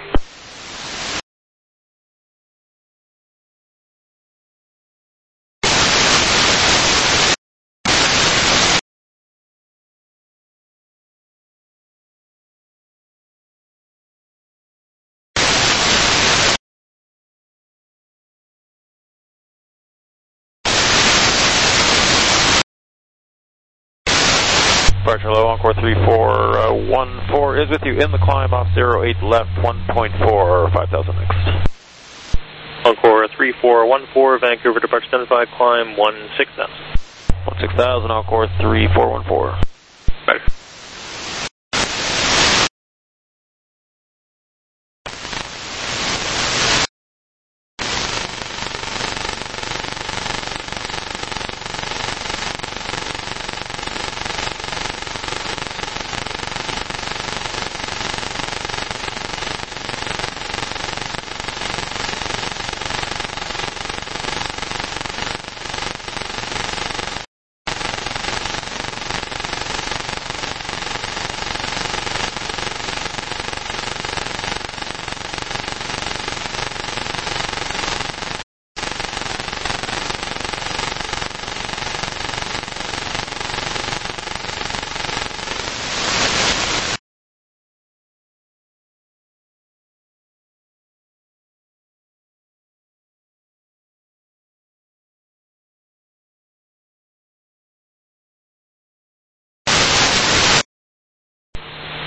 Departure hello, Encore 3414 is with you in the climb off 08 left, 1.4, 5000 next. Encore 3414, Vancouver departure identified, climb 16,000. 16,000, Encore 3414. Roger.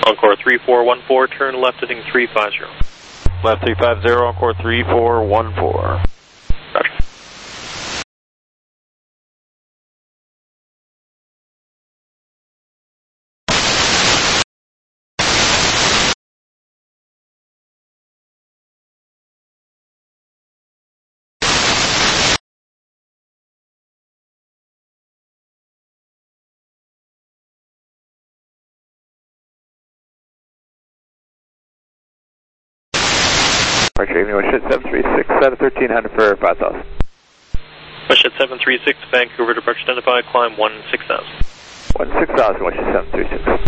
Encore 3414, turn left heading 350. Left 350, Encore 3414. Roger. Archer, Avenue, West 736, out of 1300 for 5000. West 736, Vancouver departure identified, climb 16000. 16000, West 736.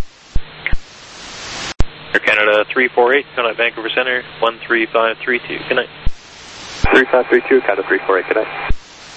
Air Canada 348, Canada Vancouver Center, 13532. Good night. 3532, Canada 348, good night.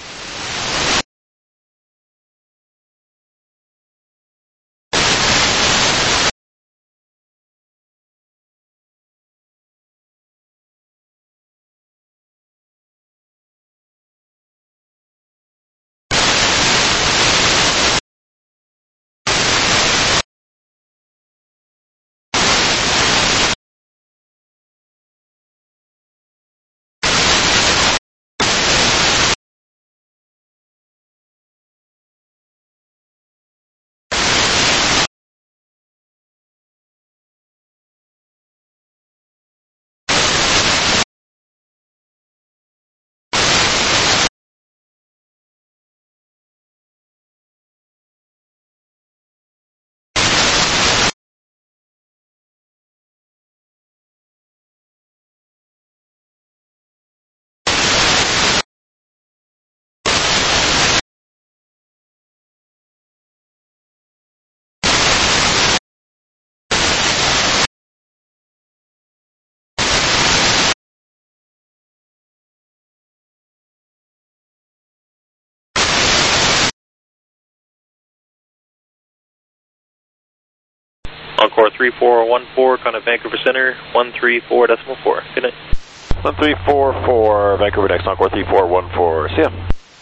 Encore 3414, Canada Vancouver Center, 134.4. Good night. 1344, Vancouver next, Encore 3414. See ya.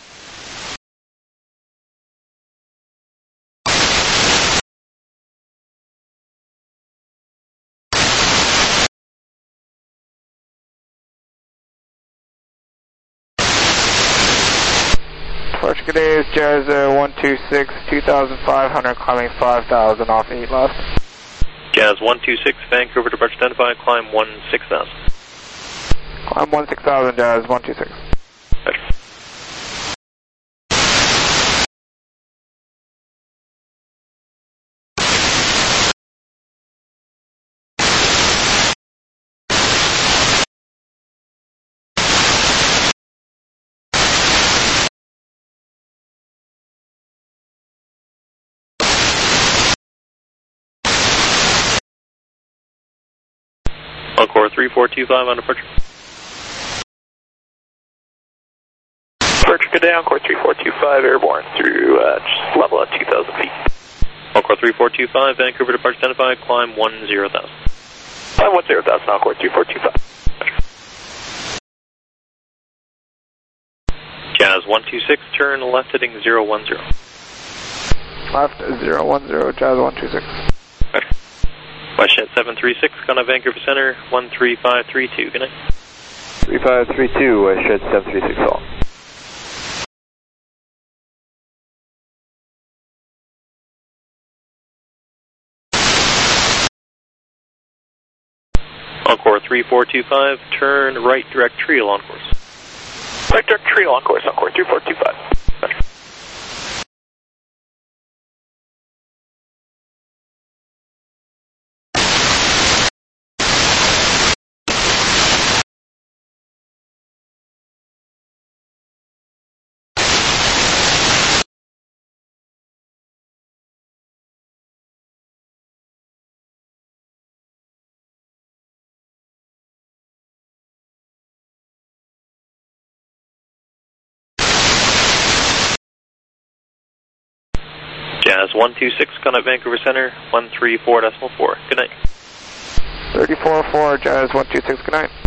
Departure good day is Jazz 126, 2500, climbing 5000 off 8 left. Jazz 126, Vancouver departure identified, climb 16000. Climb 16000, Jazz 126. Roger. Encore 3425 on departure. Departure good day, Encore 3425, airborne through just level at 2,000 feet. Encore 3425, Vancouver departure identified, climb 10,000. Climb 10,000, Encore 3425. Jazz 126, turn left heading 010. Left 010, Jazz 126. Roger. Westjet 736, Canada Vancouver Center, 13532. Good night. 3532, Westjet 736, all. Encore 3425, turn right direct trial on course. Right direct trial on course, Encore 3425. Roger. Jazz 126, Canada Vancouver Center, 134.4. Good night. 34-4, Jazz 126, good night.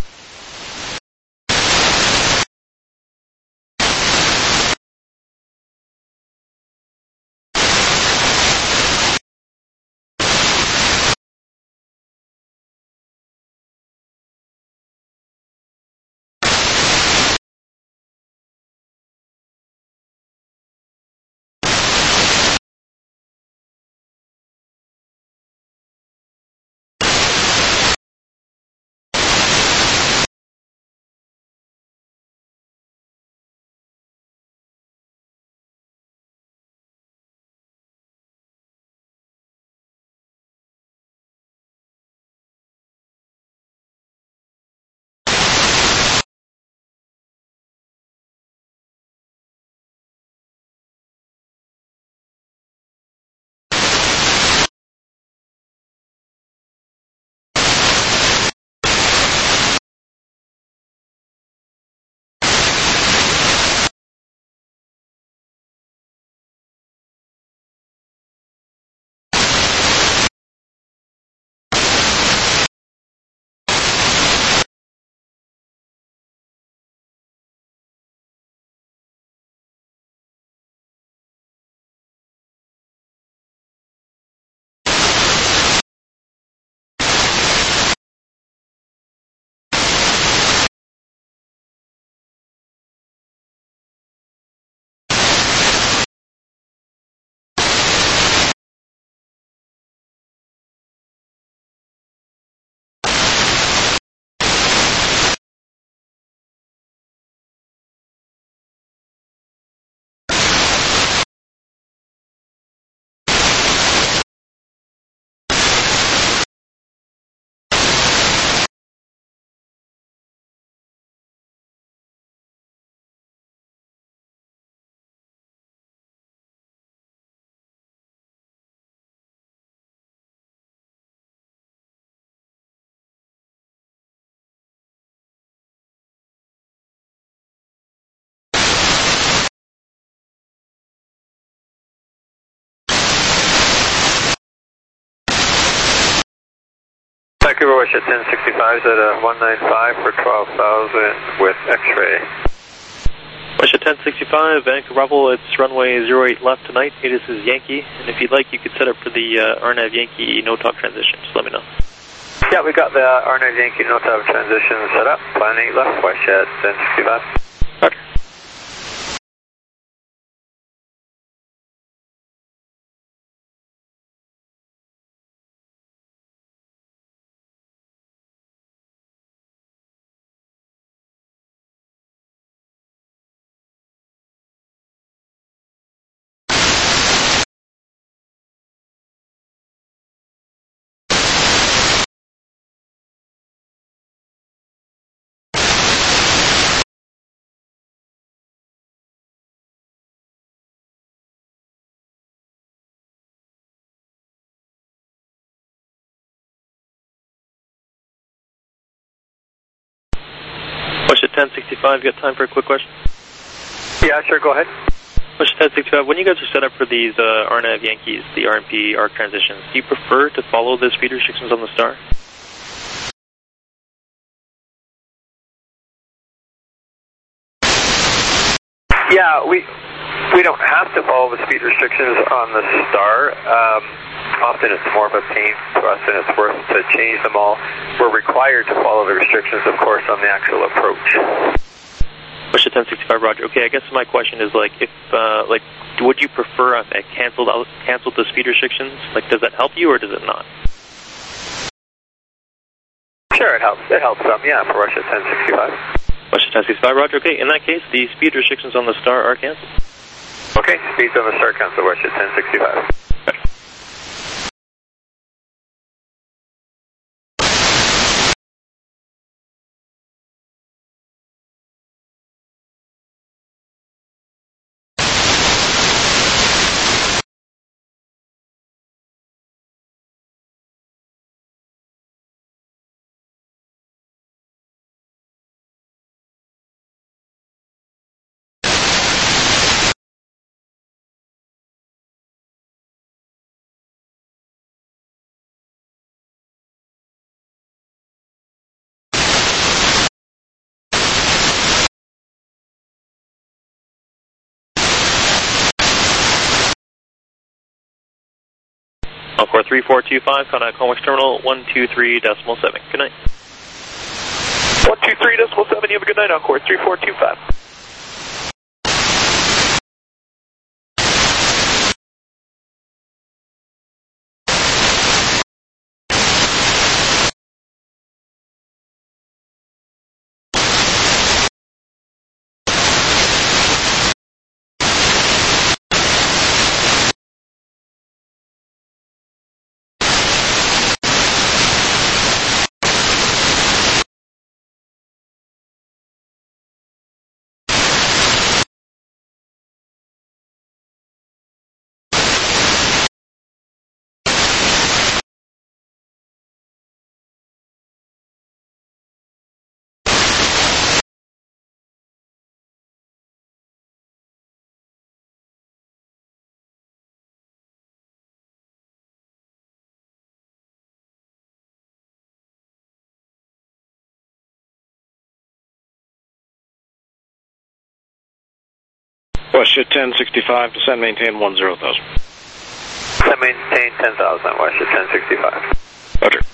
Vancouver, Wish at 1065 is at 195 for 12,000 with X-ray. Wish at 1065, Vancouver Bravo, it's runway 08 left tonight. Hey, this is Yankee, and if you'd like, you could set up for the RNAV Yankee no-talk transition. Just let me know. Yeah, we got the RNAV Yankee no-talk transition set up. Plan 8 left, Wish at 1065. Roger. Wish at 1065, you got time for a quick question? Yeah, sure, go ahead. Wish at 1065, when you guys are set up for these RNAV Yankees, the RMP arc transitions, do you prefer to follow the speed restrictions on the star? Yeah, we don't have to follow the speed restrictions on the star. Often it's more of a pain to us than it's worth to change them all. We're required to follow the restrictions, of course, on the actual approach. Wish at 1065, Roger. Okay, I guess my question is, like, if, would you prefer if I canceled the speed restrictions? Like, does that help you or does it not? Sure, it helps. It helps some, yeah, for Rush at 1065. Rush at 1065, Roger. Okay, in that case, the speed restrictions on the star are canceled. Okay, speeds on the star cancel, Rush at 1065. Encore 3425, contact Comwex Terminal 123.7. Good night. 123.7, you have a good night, Encore 3425. West at 1065, descend maintain 10,000. Descend maintain 10,000, West at 1065. Roger.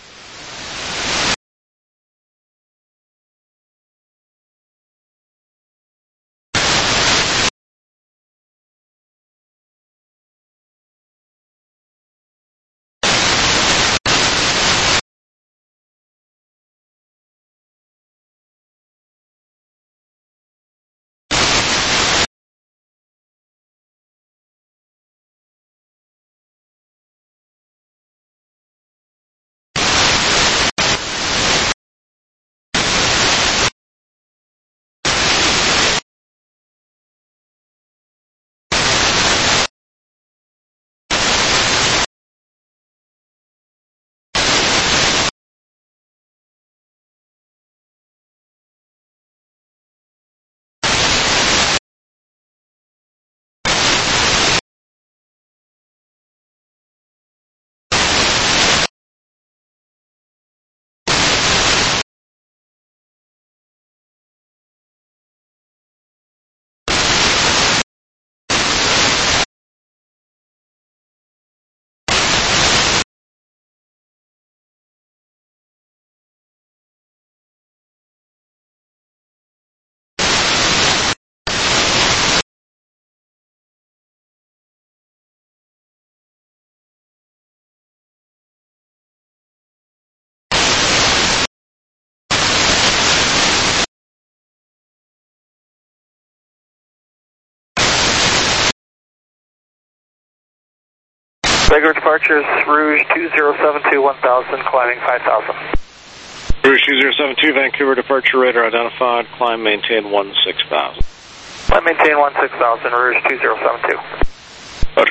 Regular departures, Rouge 2072, 1000, climbing 5000. Rouge 2072, Vancouver departure radar identified, climb maintain 16,000. Climb maintain 16,000, Rouge 2072. Roger.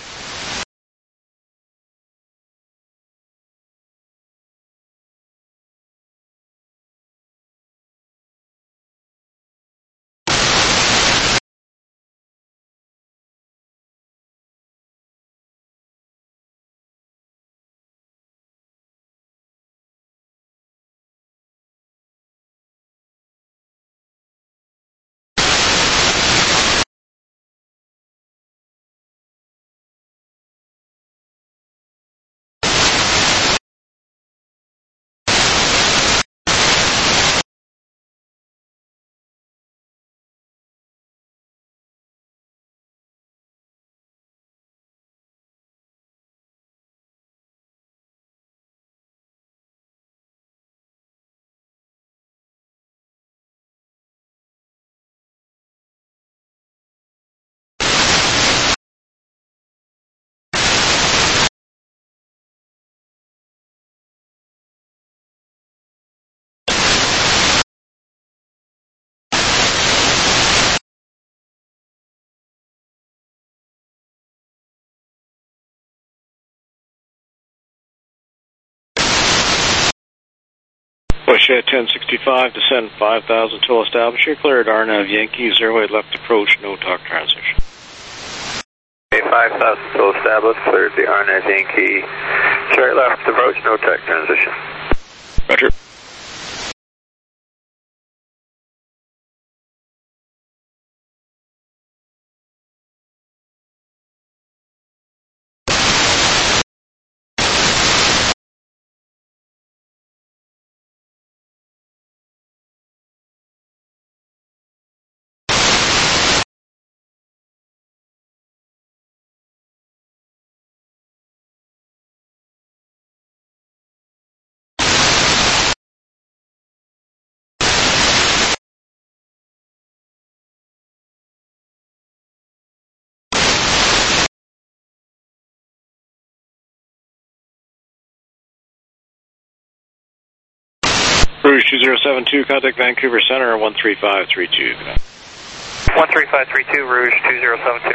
Push 1065, descend 5,000 till established. You're cleared RNAV Yankee, 08 left approach, no talk transition. Okay, 5,000 till established, cleared the RNAV Yankee, 08 left approach, no talk transition. Roger. Rouge 2072, contact Vancouver Center, 13532. 13532, Rouge 2072.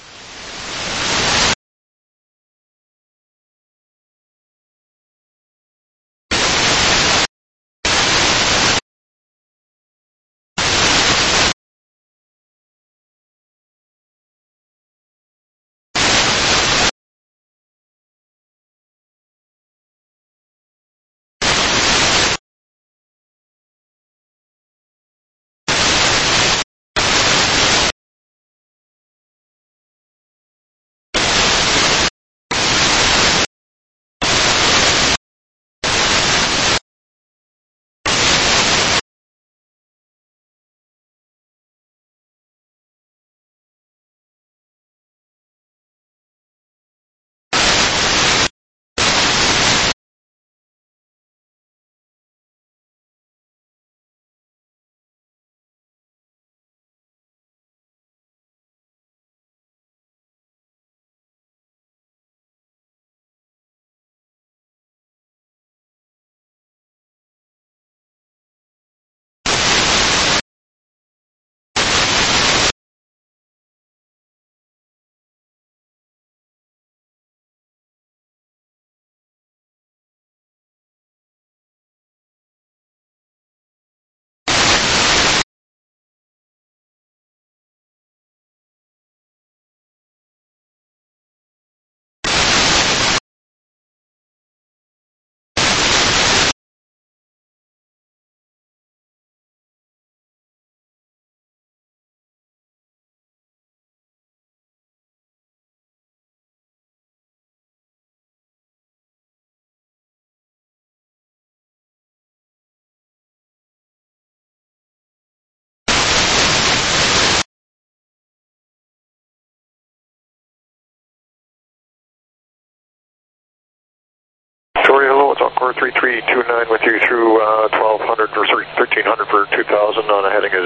Victoria, hello, it's Encore 3329 with you through 1200 or 1300 for 2000 on a heading of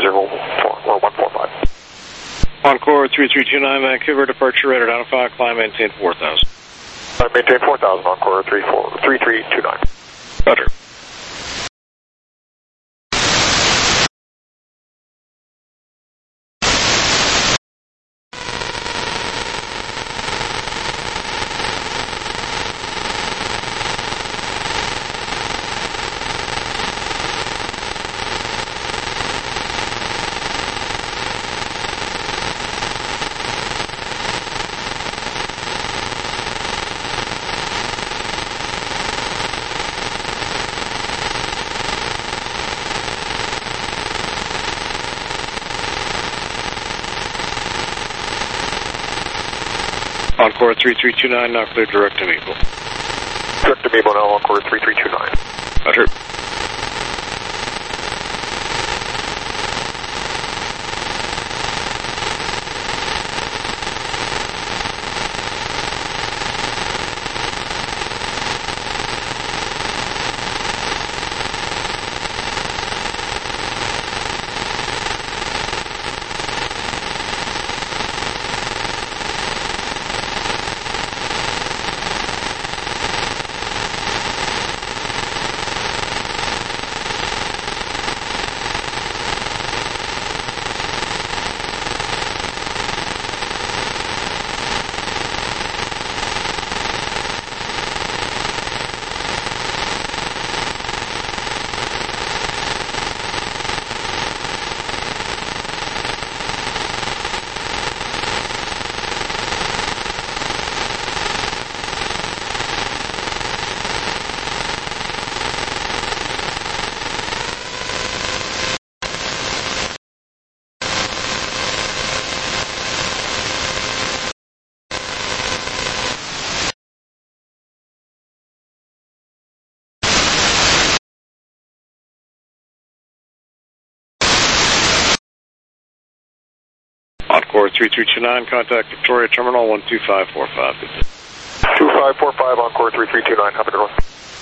145. Encore 3329, Vancouver departure radar identified, climb maintain 4,000. Maintain 4,000, Encore 3329. Roger. Encore 3329, now clear direct to Meeple. Direct to Meeple now, Encore 3329. Roger. Encore 3329, contact Victoria Terminal 12545. 2545, Encore 3329, have a good one.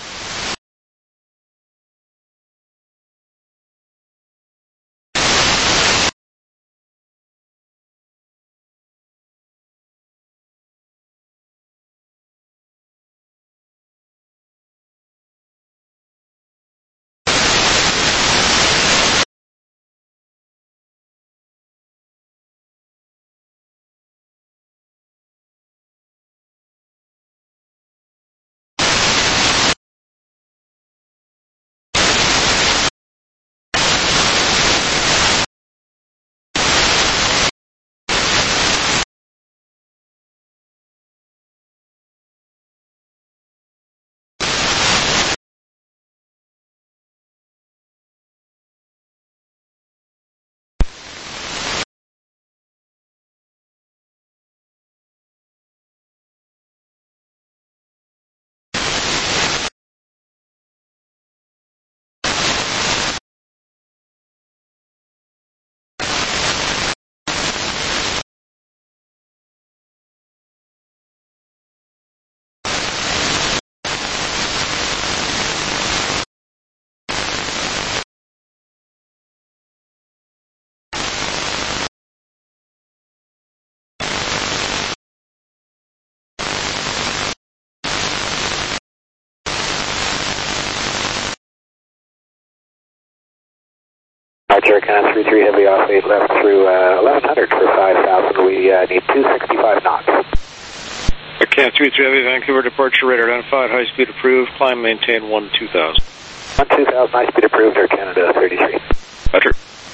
American 33 heavy off 8 left through 1100 for 5,000. We need 265 knots. American 33 heavy, Vancouver departure radar identified, high speed approved, climb maintain 12000. 12000, high speed approved, Air Canada 33. Roger.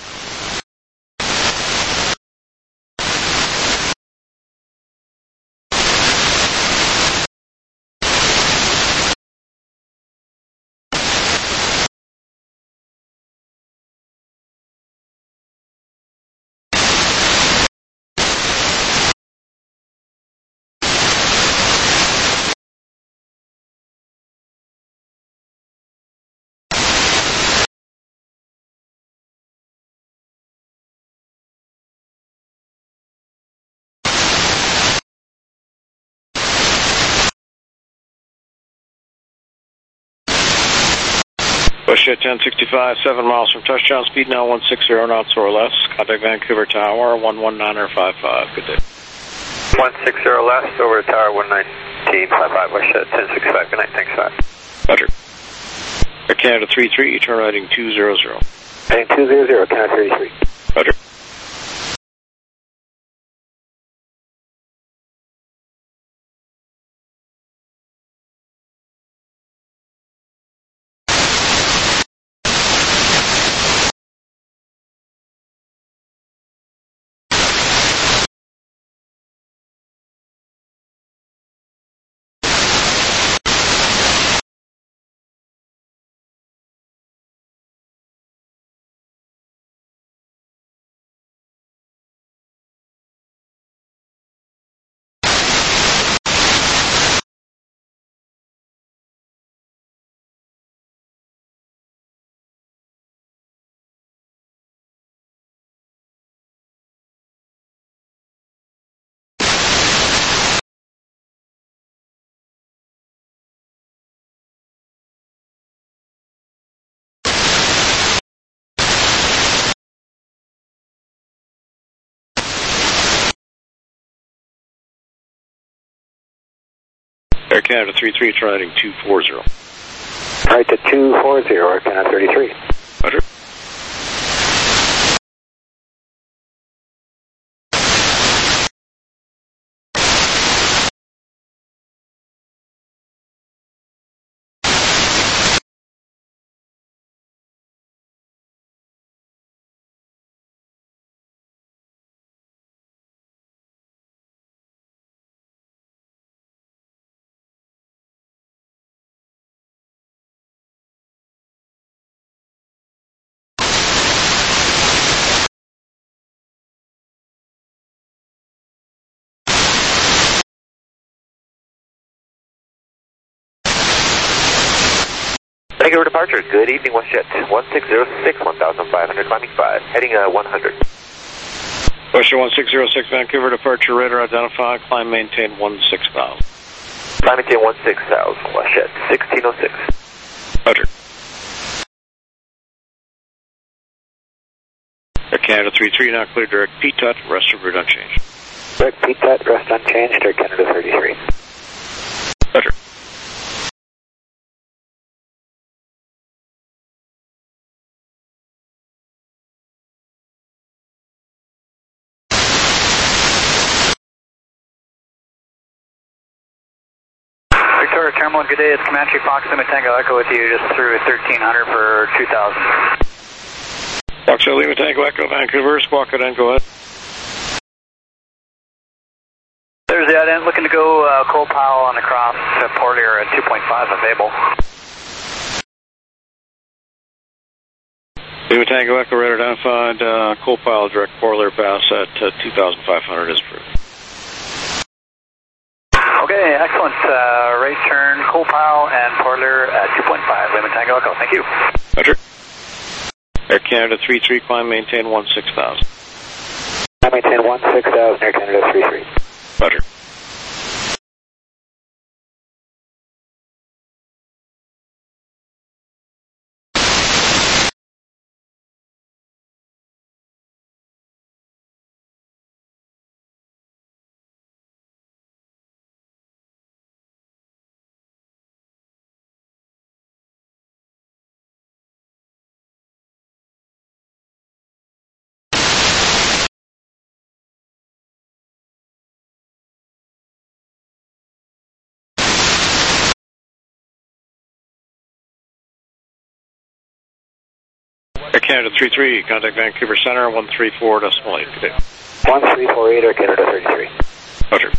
Bushhead 1065, 7 miles from touchdown, speed now 160 knots or less. Contact Vancouver Tower, 119 or 55. Good day. 160 less over Tower 19. 1855 West Jet 1065. Good night, thanks for that. Roger. Air Canada 33, turn heading 200. Heading 200, Canada 33. Roger. Air Canada 33, turn heading 240. Right to 240, Air Canada 33. Roger. Regular departure, good evening, WestJet 1606, 1500, climbing 5, heading 100. WestJet 1606, Vancouver departure, radar identified, climb maintain 16,000. Climb maintain 16,000, WestJet 1606. Roger. Air Canada 33, now clear direct PTUT, rest of route unchanged. Direct PTUT, rest unchanged, Air Canada 33. Roger. Victoria Terminal, good day. It's Comanche Fox Lima Tango Echo with you just through 1300 for 2000. Fox Lima Tango Echo, Vancouver, squawk it and go ahead. There's the ident looking to go coal pile on across to Portlier at 2.5 available. Lima Tango Echo, radar identified, coal pile direct Portlier pass at 2,500 is approved. Okay, excellent. Right turn, coal pile and Portlier at 2.5. Lima Tango Echo, thank you. Roger. Air Canada 33, climb maintain 16,000. Climb maintain 16,000, Air Canada 33. Roger. Air Canada 33, contact Vancouver Center, 134.8. Good day. 1348, Air Canada 33. Roger.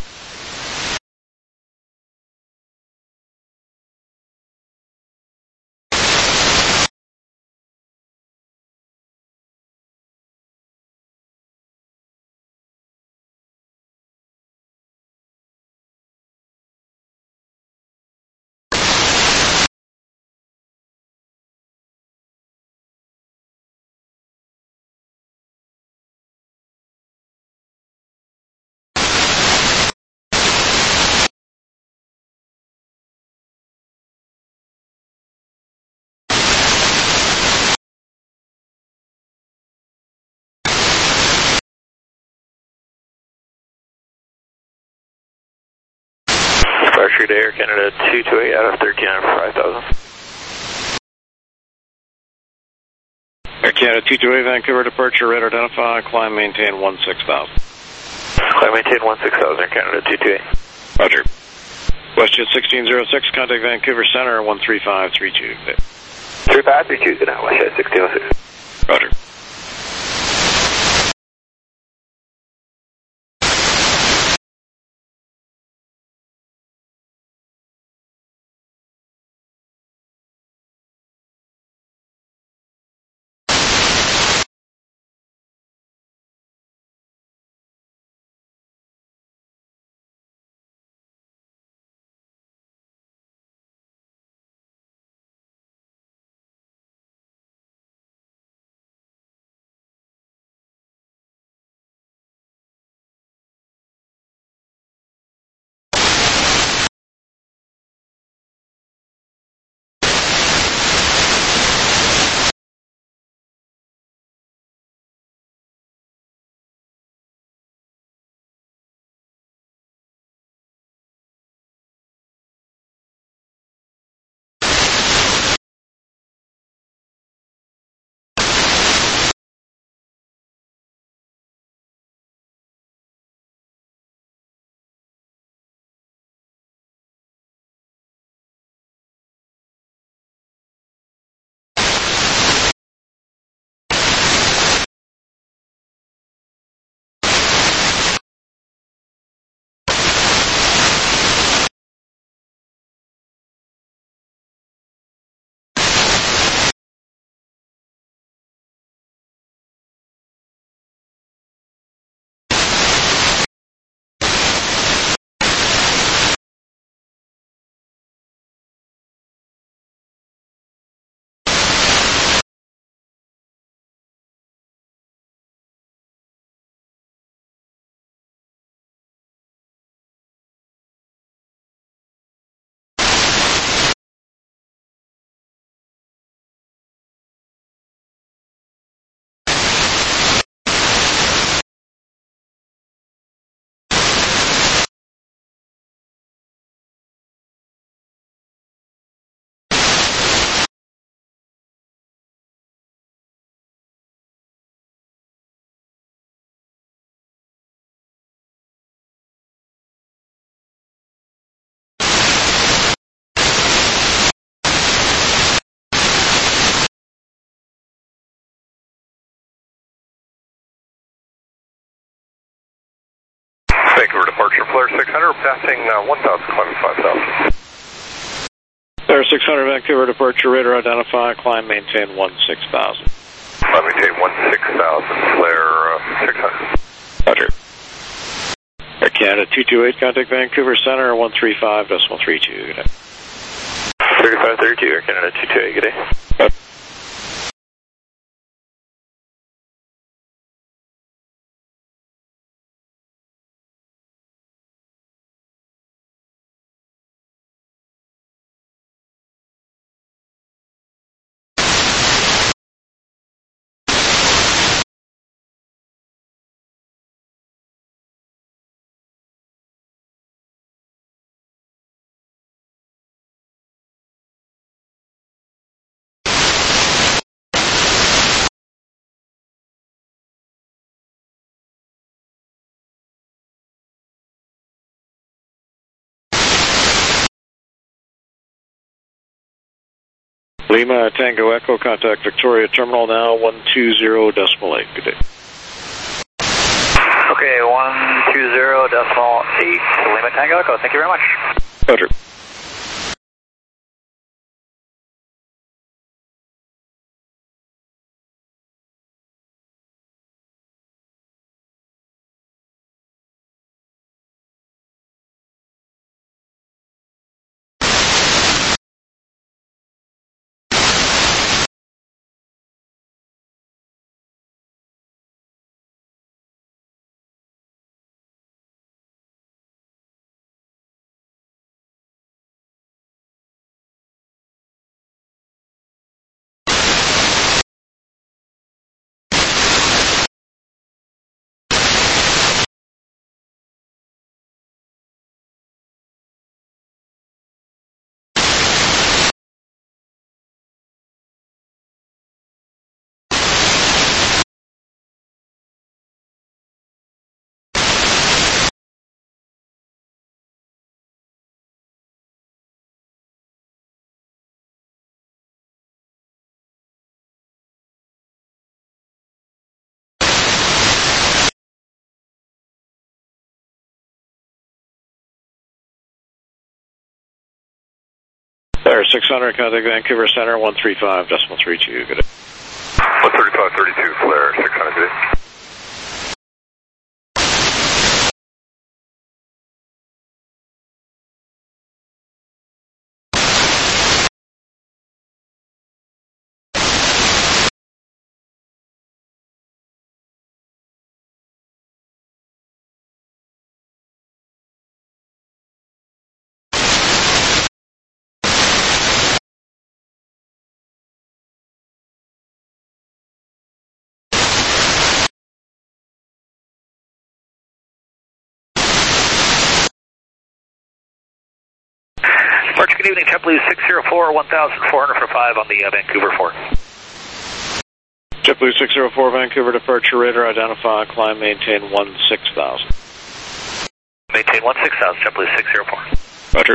Departure to Air Canada 228 out of 1300 for 5,000. Air Canada 228 Vancouver departure, radar identify, climb maintain 16,000. Climb maintain 16,000, Air Canada 228. Roger. Westjet 1606, contact Vancouver Center 13532. 3532, good night, Westjet 1606. Roger. Vancouver departure, Flare 600, passing 1,000, climbing 5,000. Flare 600 Vancouver departure, radar identify, climb maintain 16,000. Climb maintain 16,000, Flare 600. Roger. Air Canada 228, contact Vancouver Center 135.32. 3532, Air Canada 228, good day. Lima Tango Echo, contact Victoria Terminal now 120.8. Good day. Okay, 120.8, Lima Tango Echo, thank you very much. Roger. Flare 600, contact Vancouver Center, 135.32. Good day. 135.32, Flare 600, good day. Departure, good evening, JetBlue 604, 1,400 for 5 on the Vancouver 4. JetBlue 604, Vancouver departure radar, identify, climb, maintain 16,000. Maintain 16,000, JetBlue 604. Roger.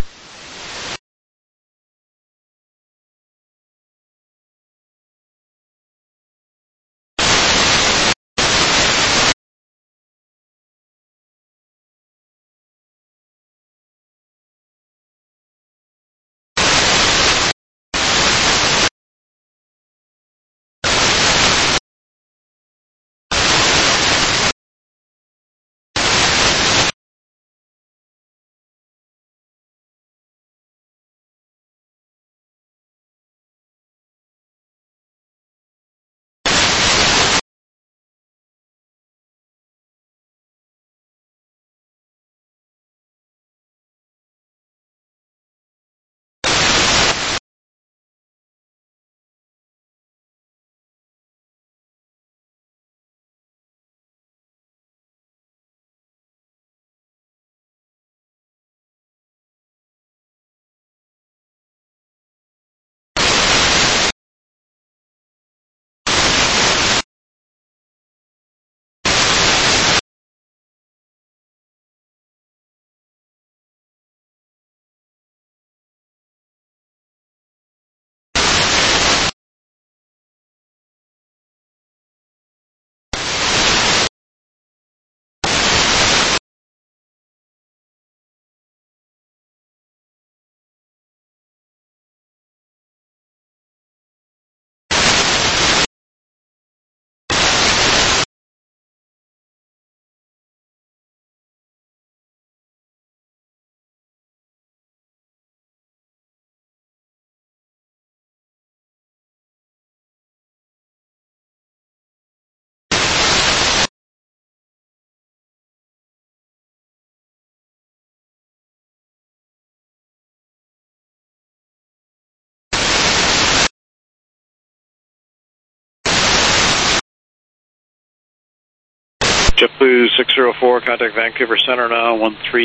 JetBlue 604, contact Vancouver Center now,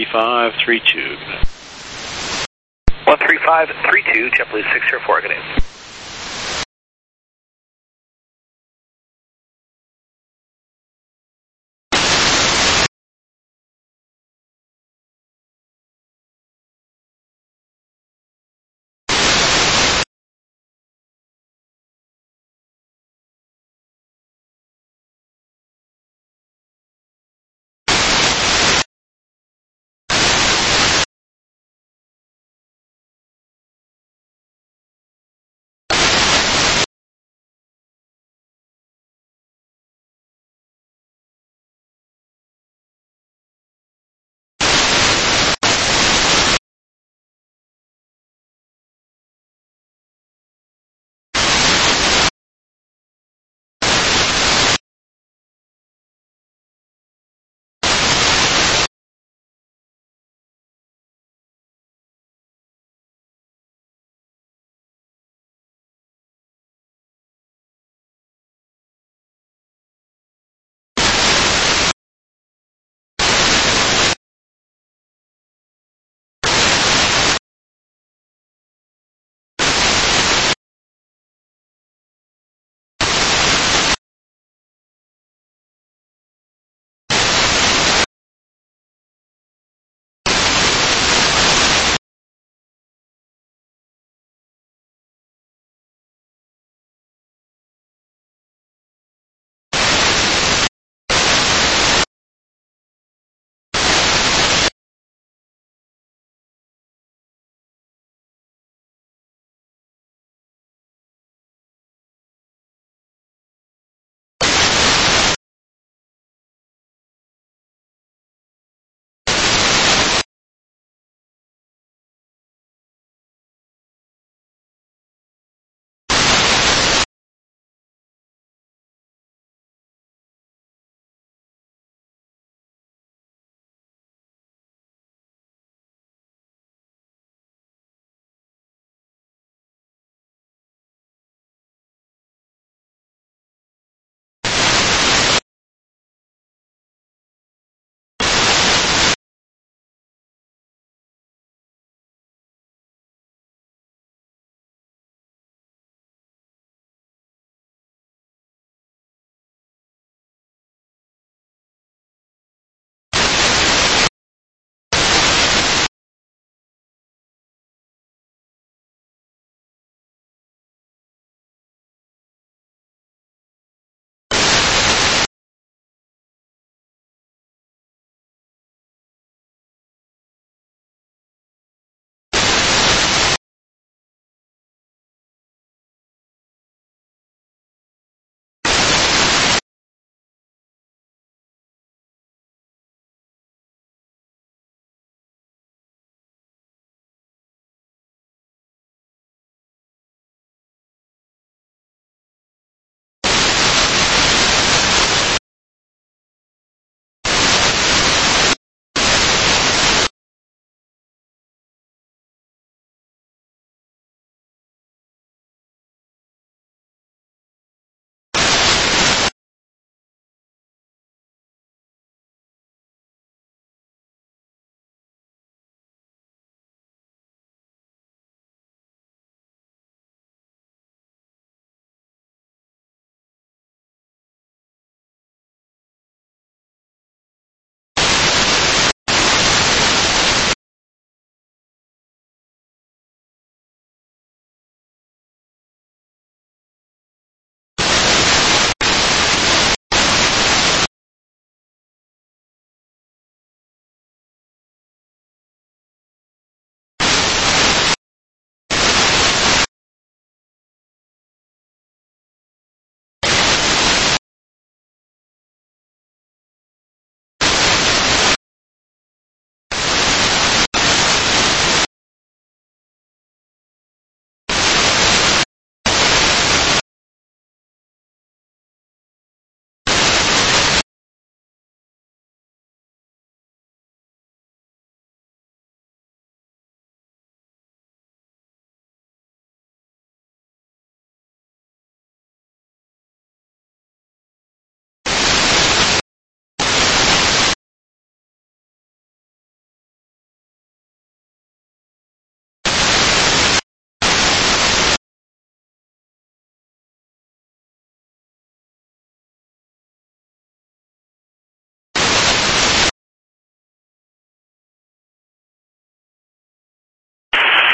135.32. 135.32, JetBlue 604, good day.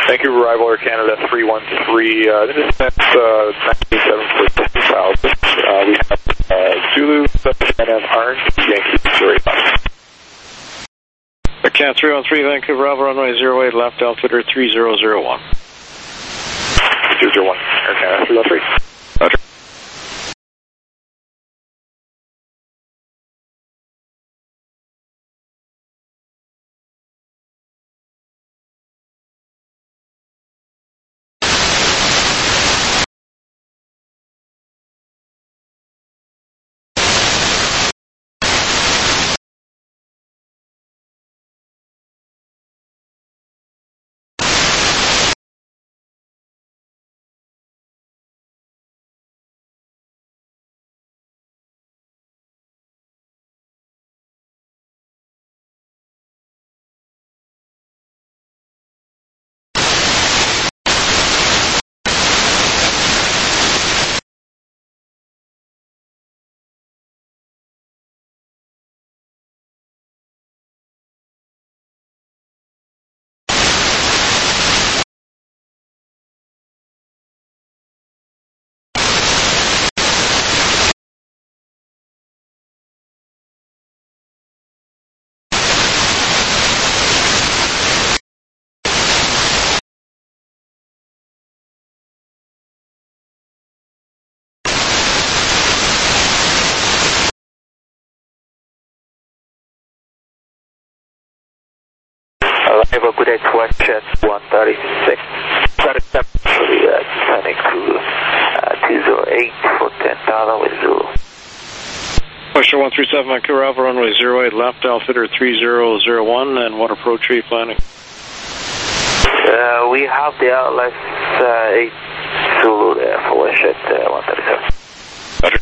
Thank you, arrival Air Canada 313. This is 97 for 10,000. We have Zulu, NM Orange, Yankee, 085. Air Canada 313, Vancouver, Alpha runway 08, left altimeter 3001. 201, Air Canada 313. Roger. Arrival Quebec Westjet 136. Descending to 208 for 10,000 with Zulu. Question 137, Vancouver, Alpha runway 08, left altimeter 3001, and what approach are you planning? We have the ILS 8 Zulu there for Westjet 137. Roger.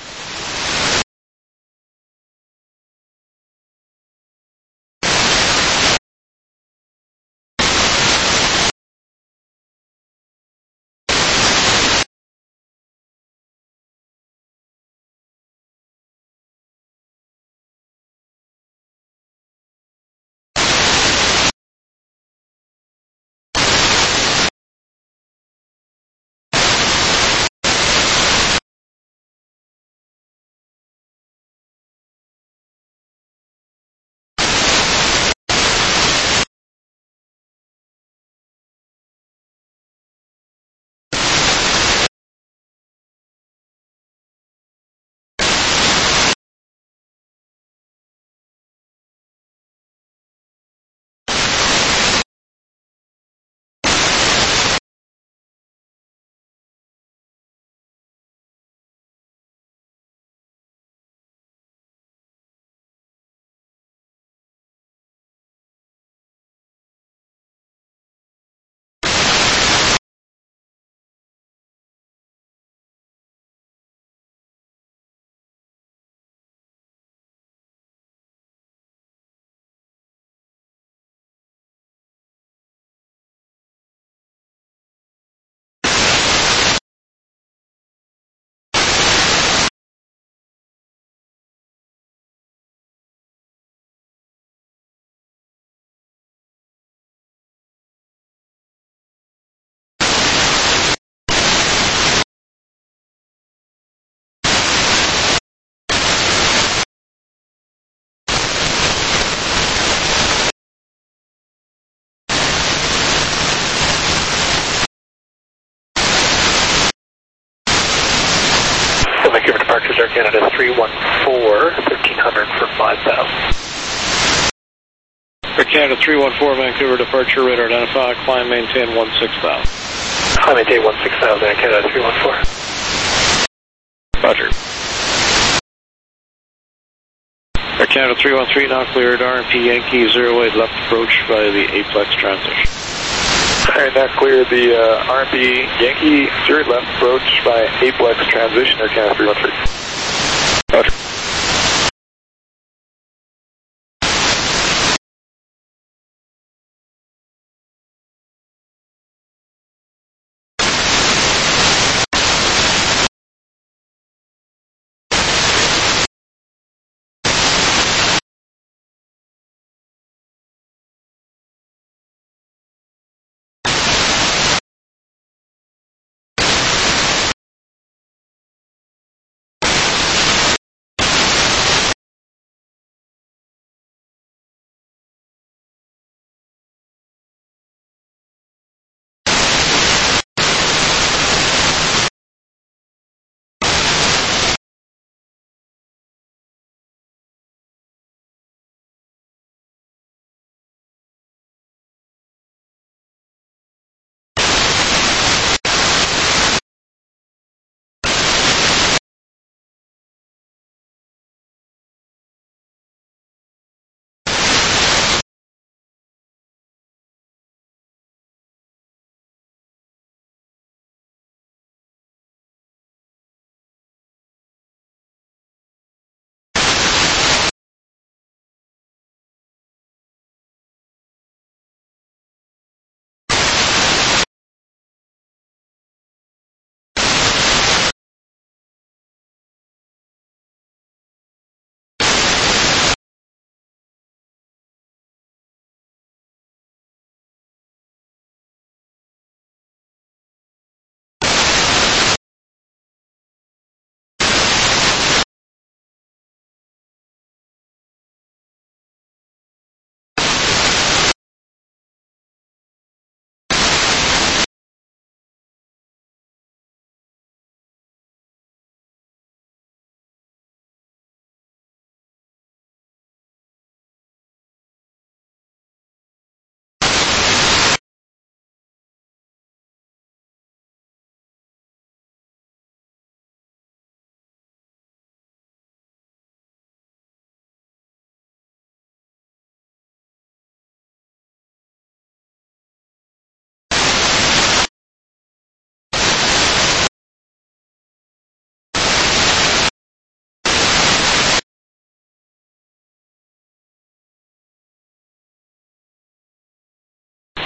Vancouver departures Air Canada 314, 1300 for 5,000. Air Canada 314, Vancouver departure, radar identify, climb maintain 16,000. Climb maintain 16,000, Air Canada 314. Roger. Air Canada 313, now cleared RMP Yankee 08, left approach via the Aplex transition. Alright, that cleared the RMP Yankee 0 left approach by Aplex transition, Air Canada 313. Roger.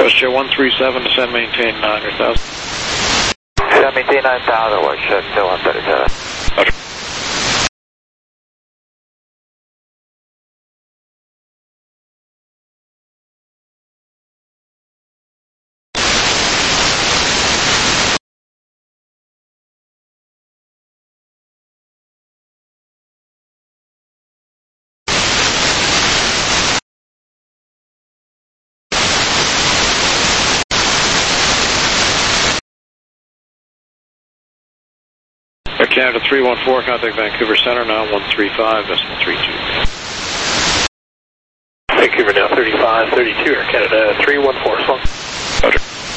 Buster 137, descend, maintain 9,000. Descend, maintain 9,000, watch still 137. Roger. Canada 314, contact Vancouver Center, now 135.32. Vancouver now 3532, Air Canada 314, so. Roger.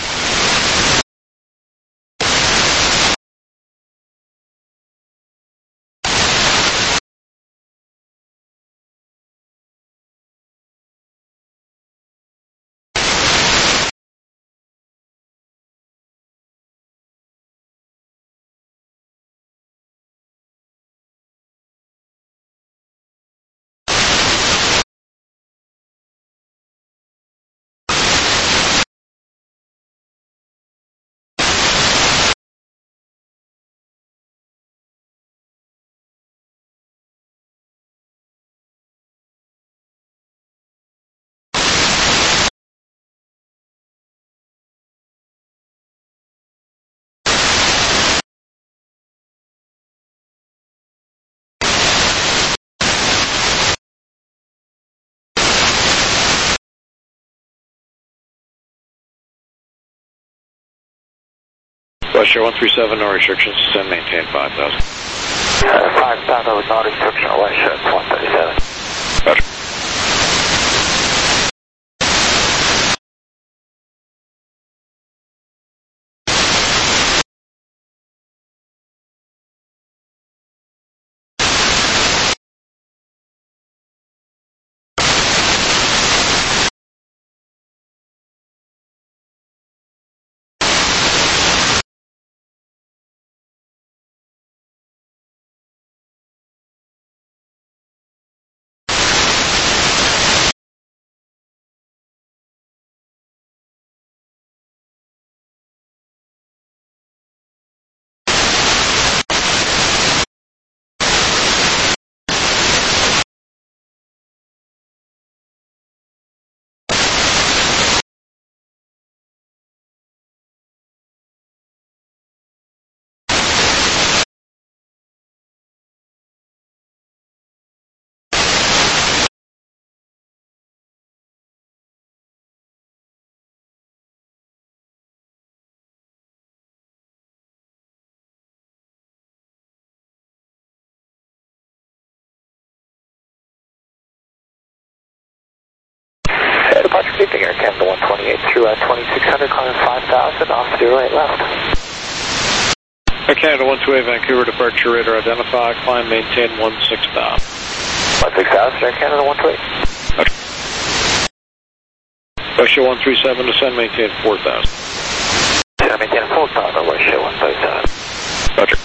Buster 137, no restrictions, descend, maintain 5,000. 5,000 with no restriction, watch 137. Roger. Departure keeping Air Canada 128 through 2600, climbing 5,000, off 08 left. Air Canada 128, Vancouver, departure radar identified, climb, maintain 16,000. 16,000, Air Canada 128. Roger. Buster 137, descend, maintain 4,000. Descend, maintain 4,000, watch 137. Roger.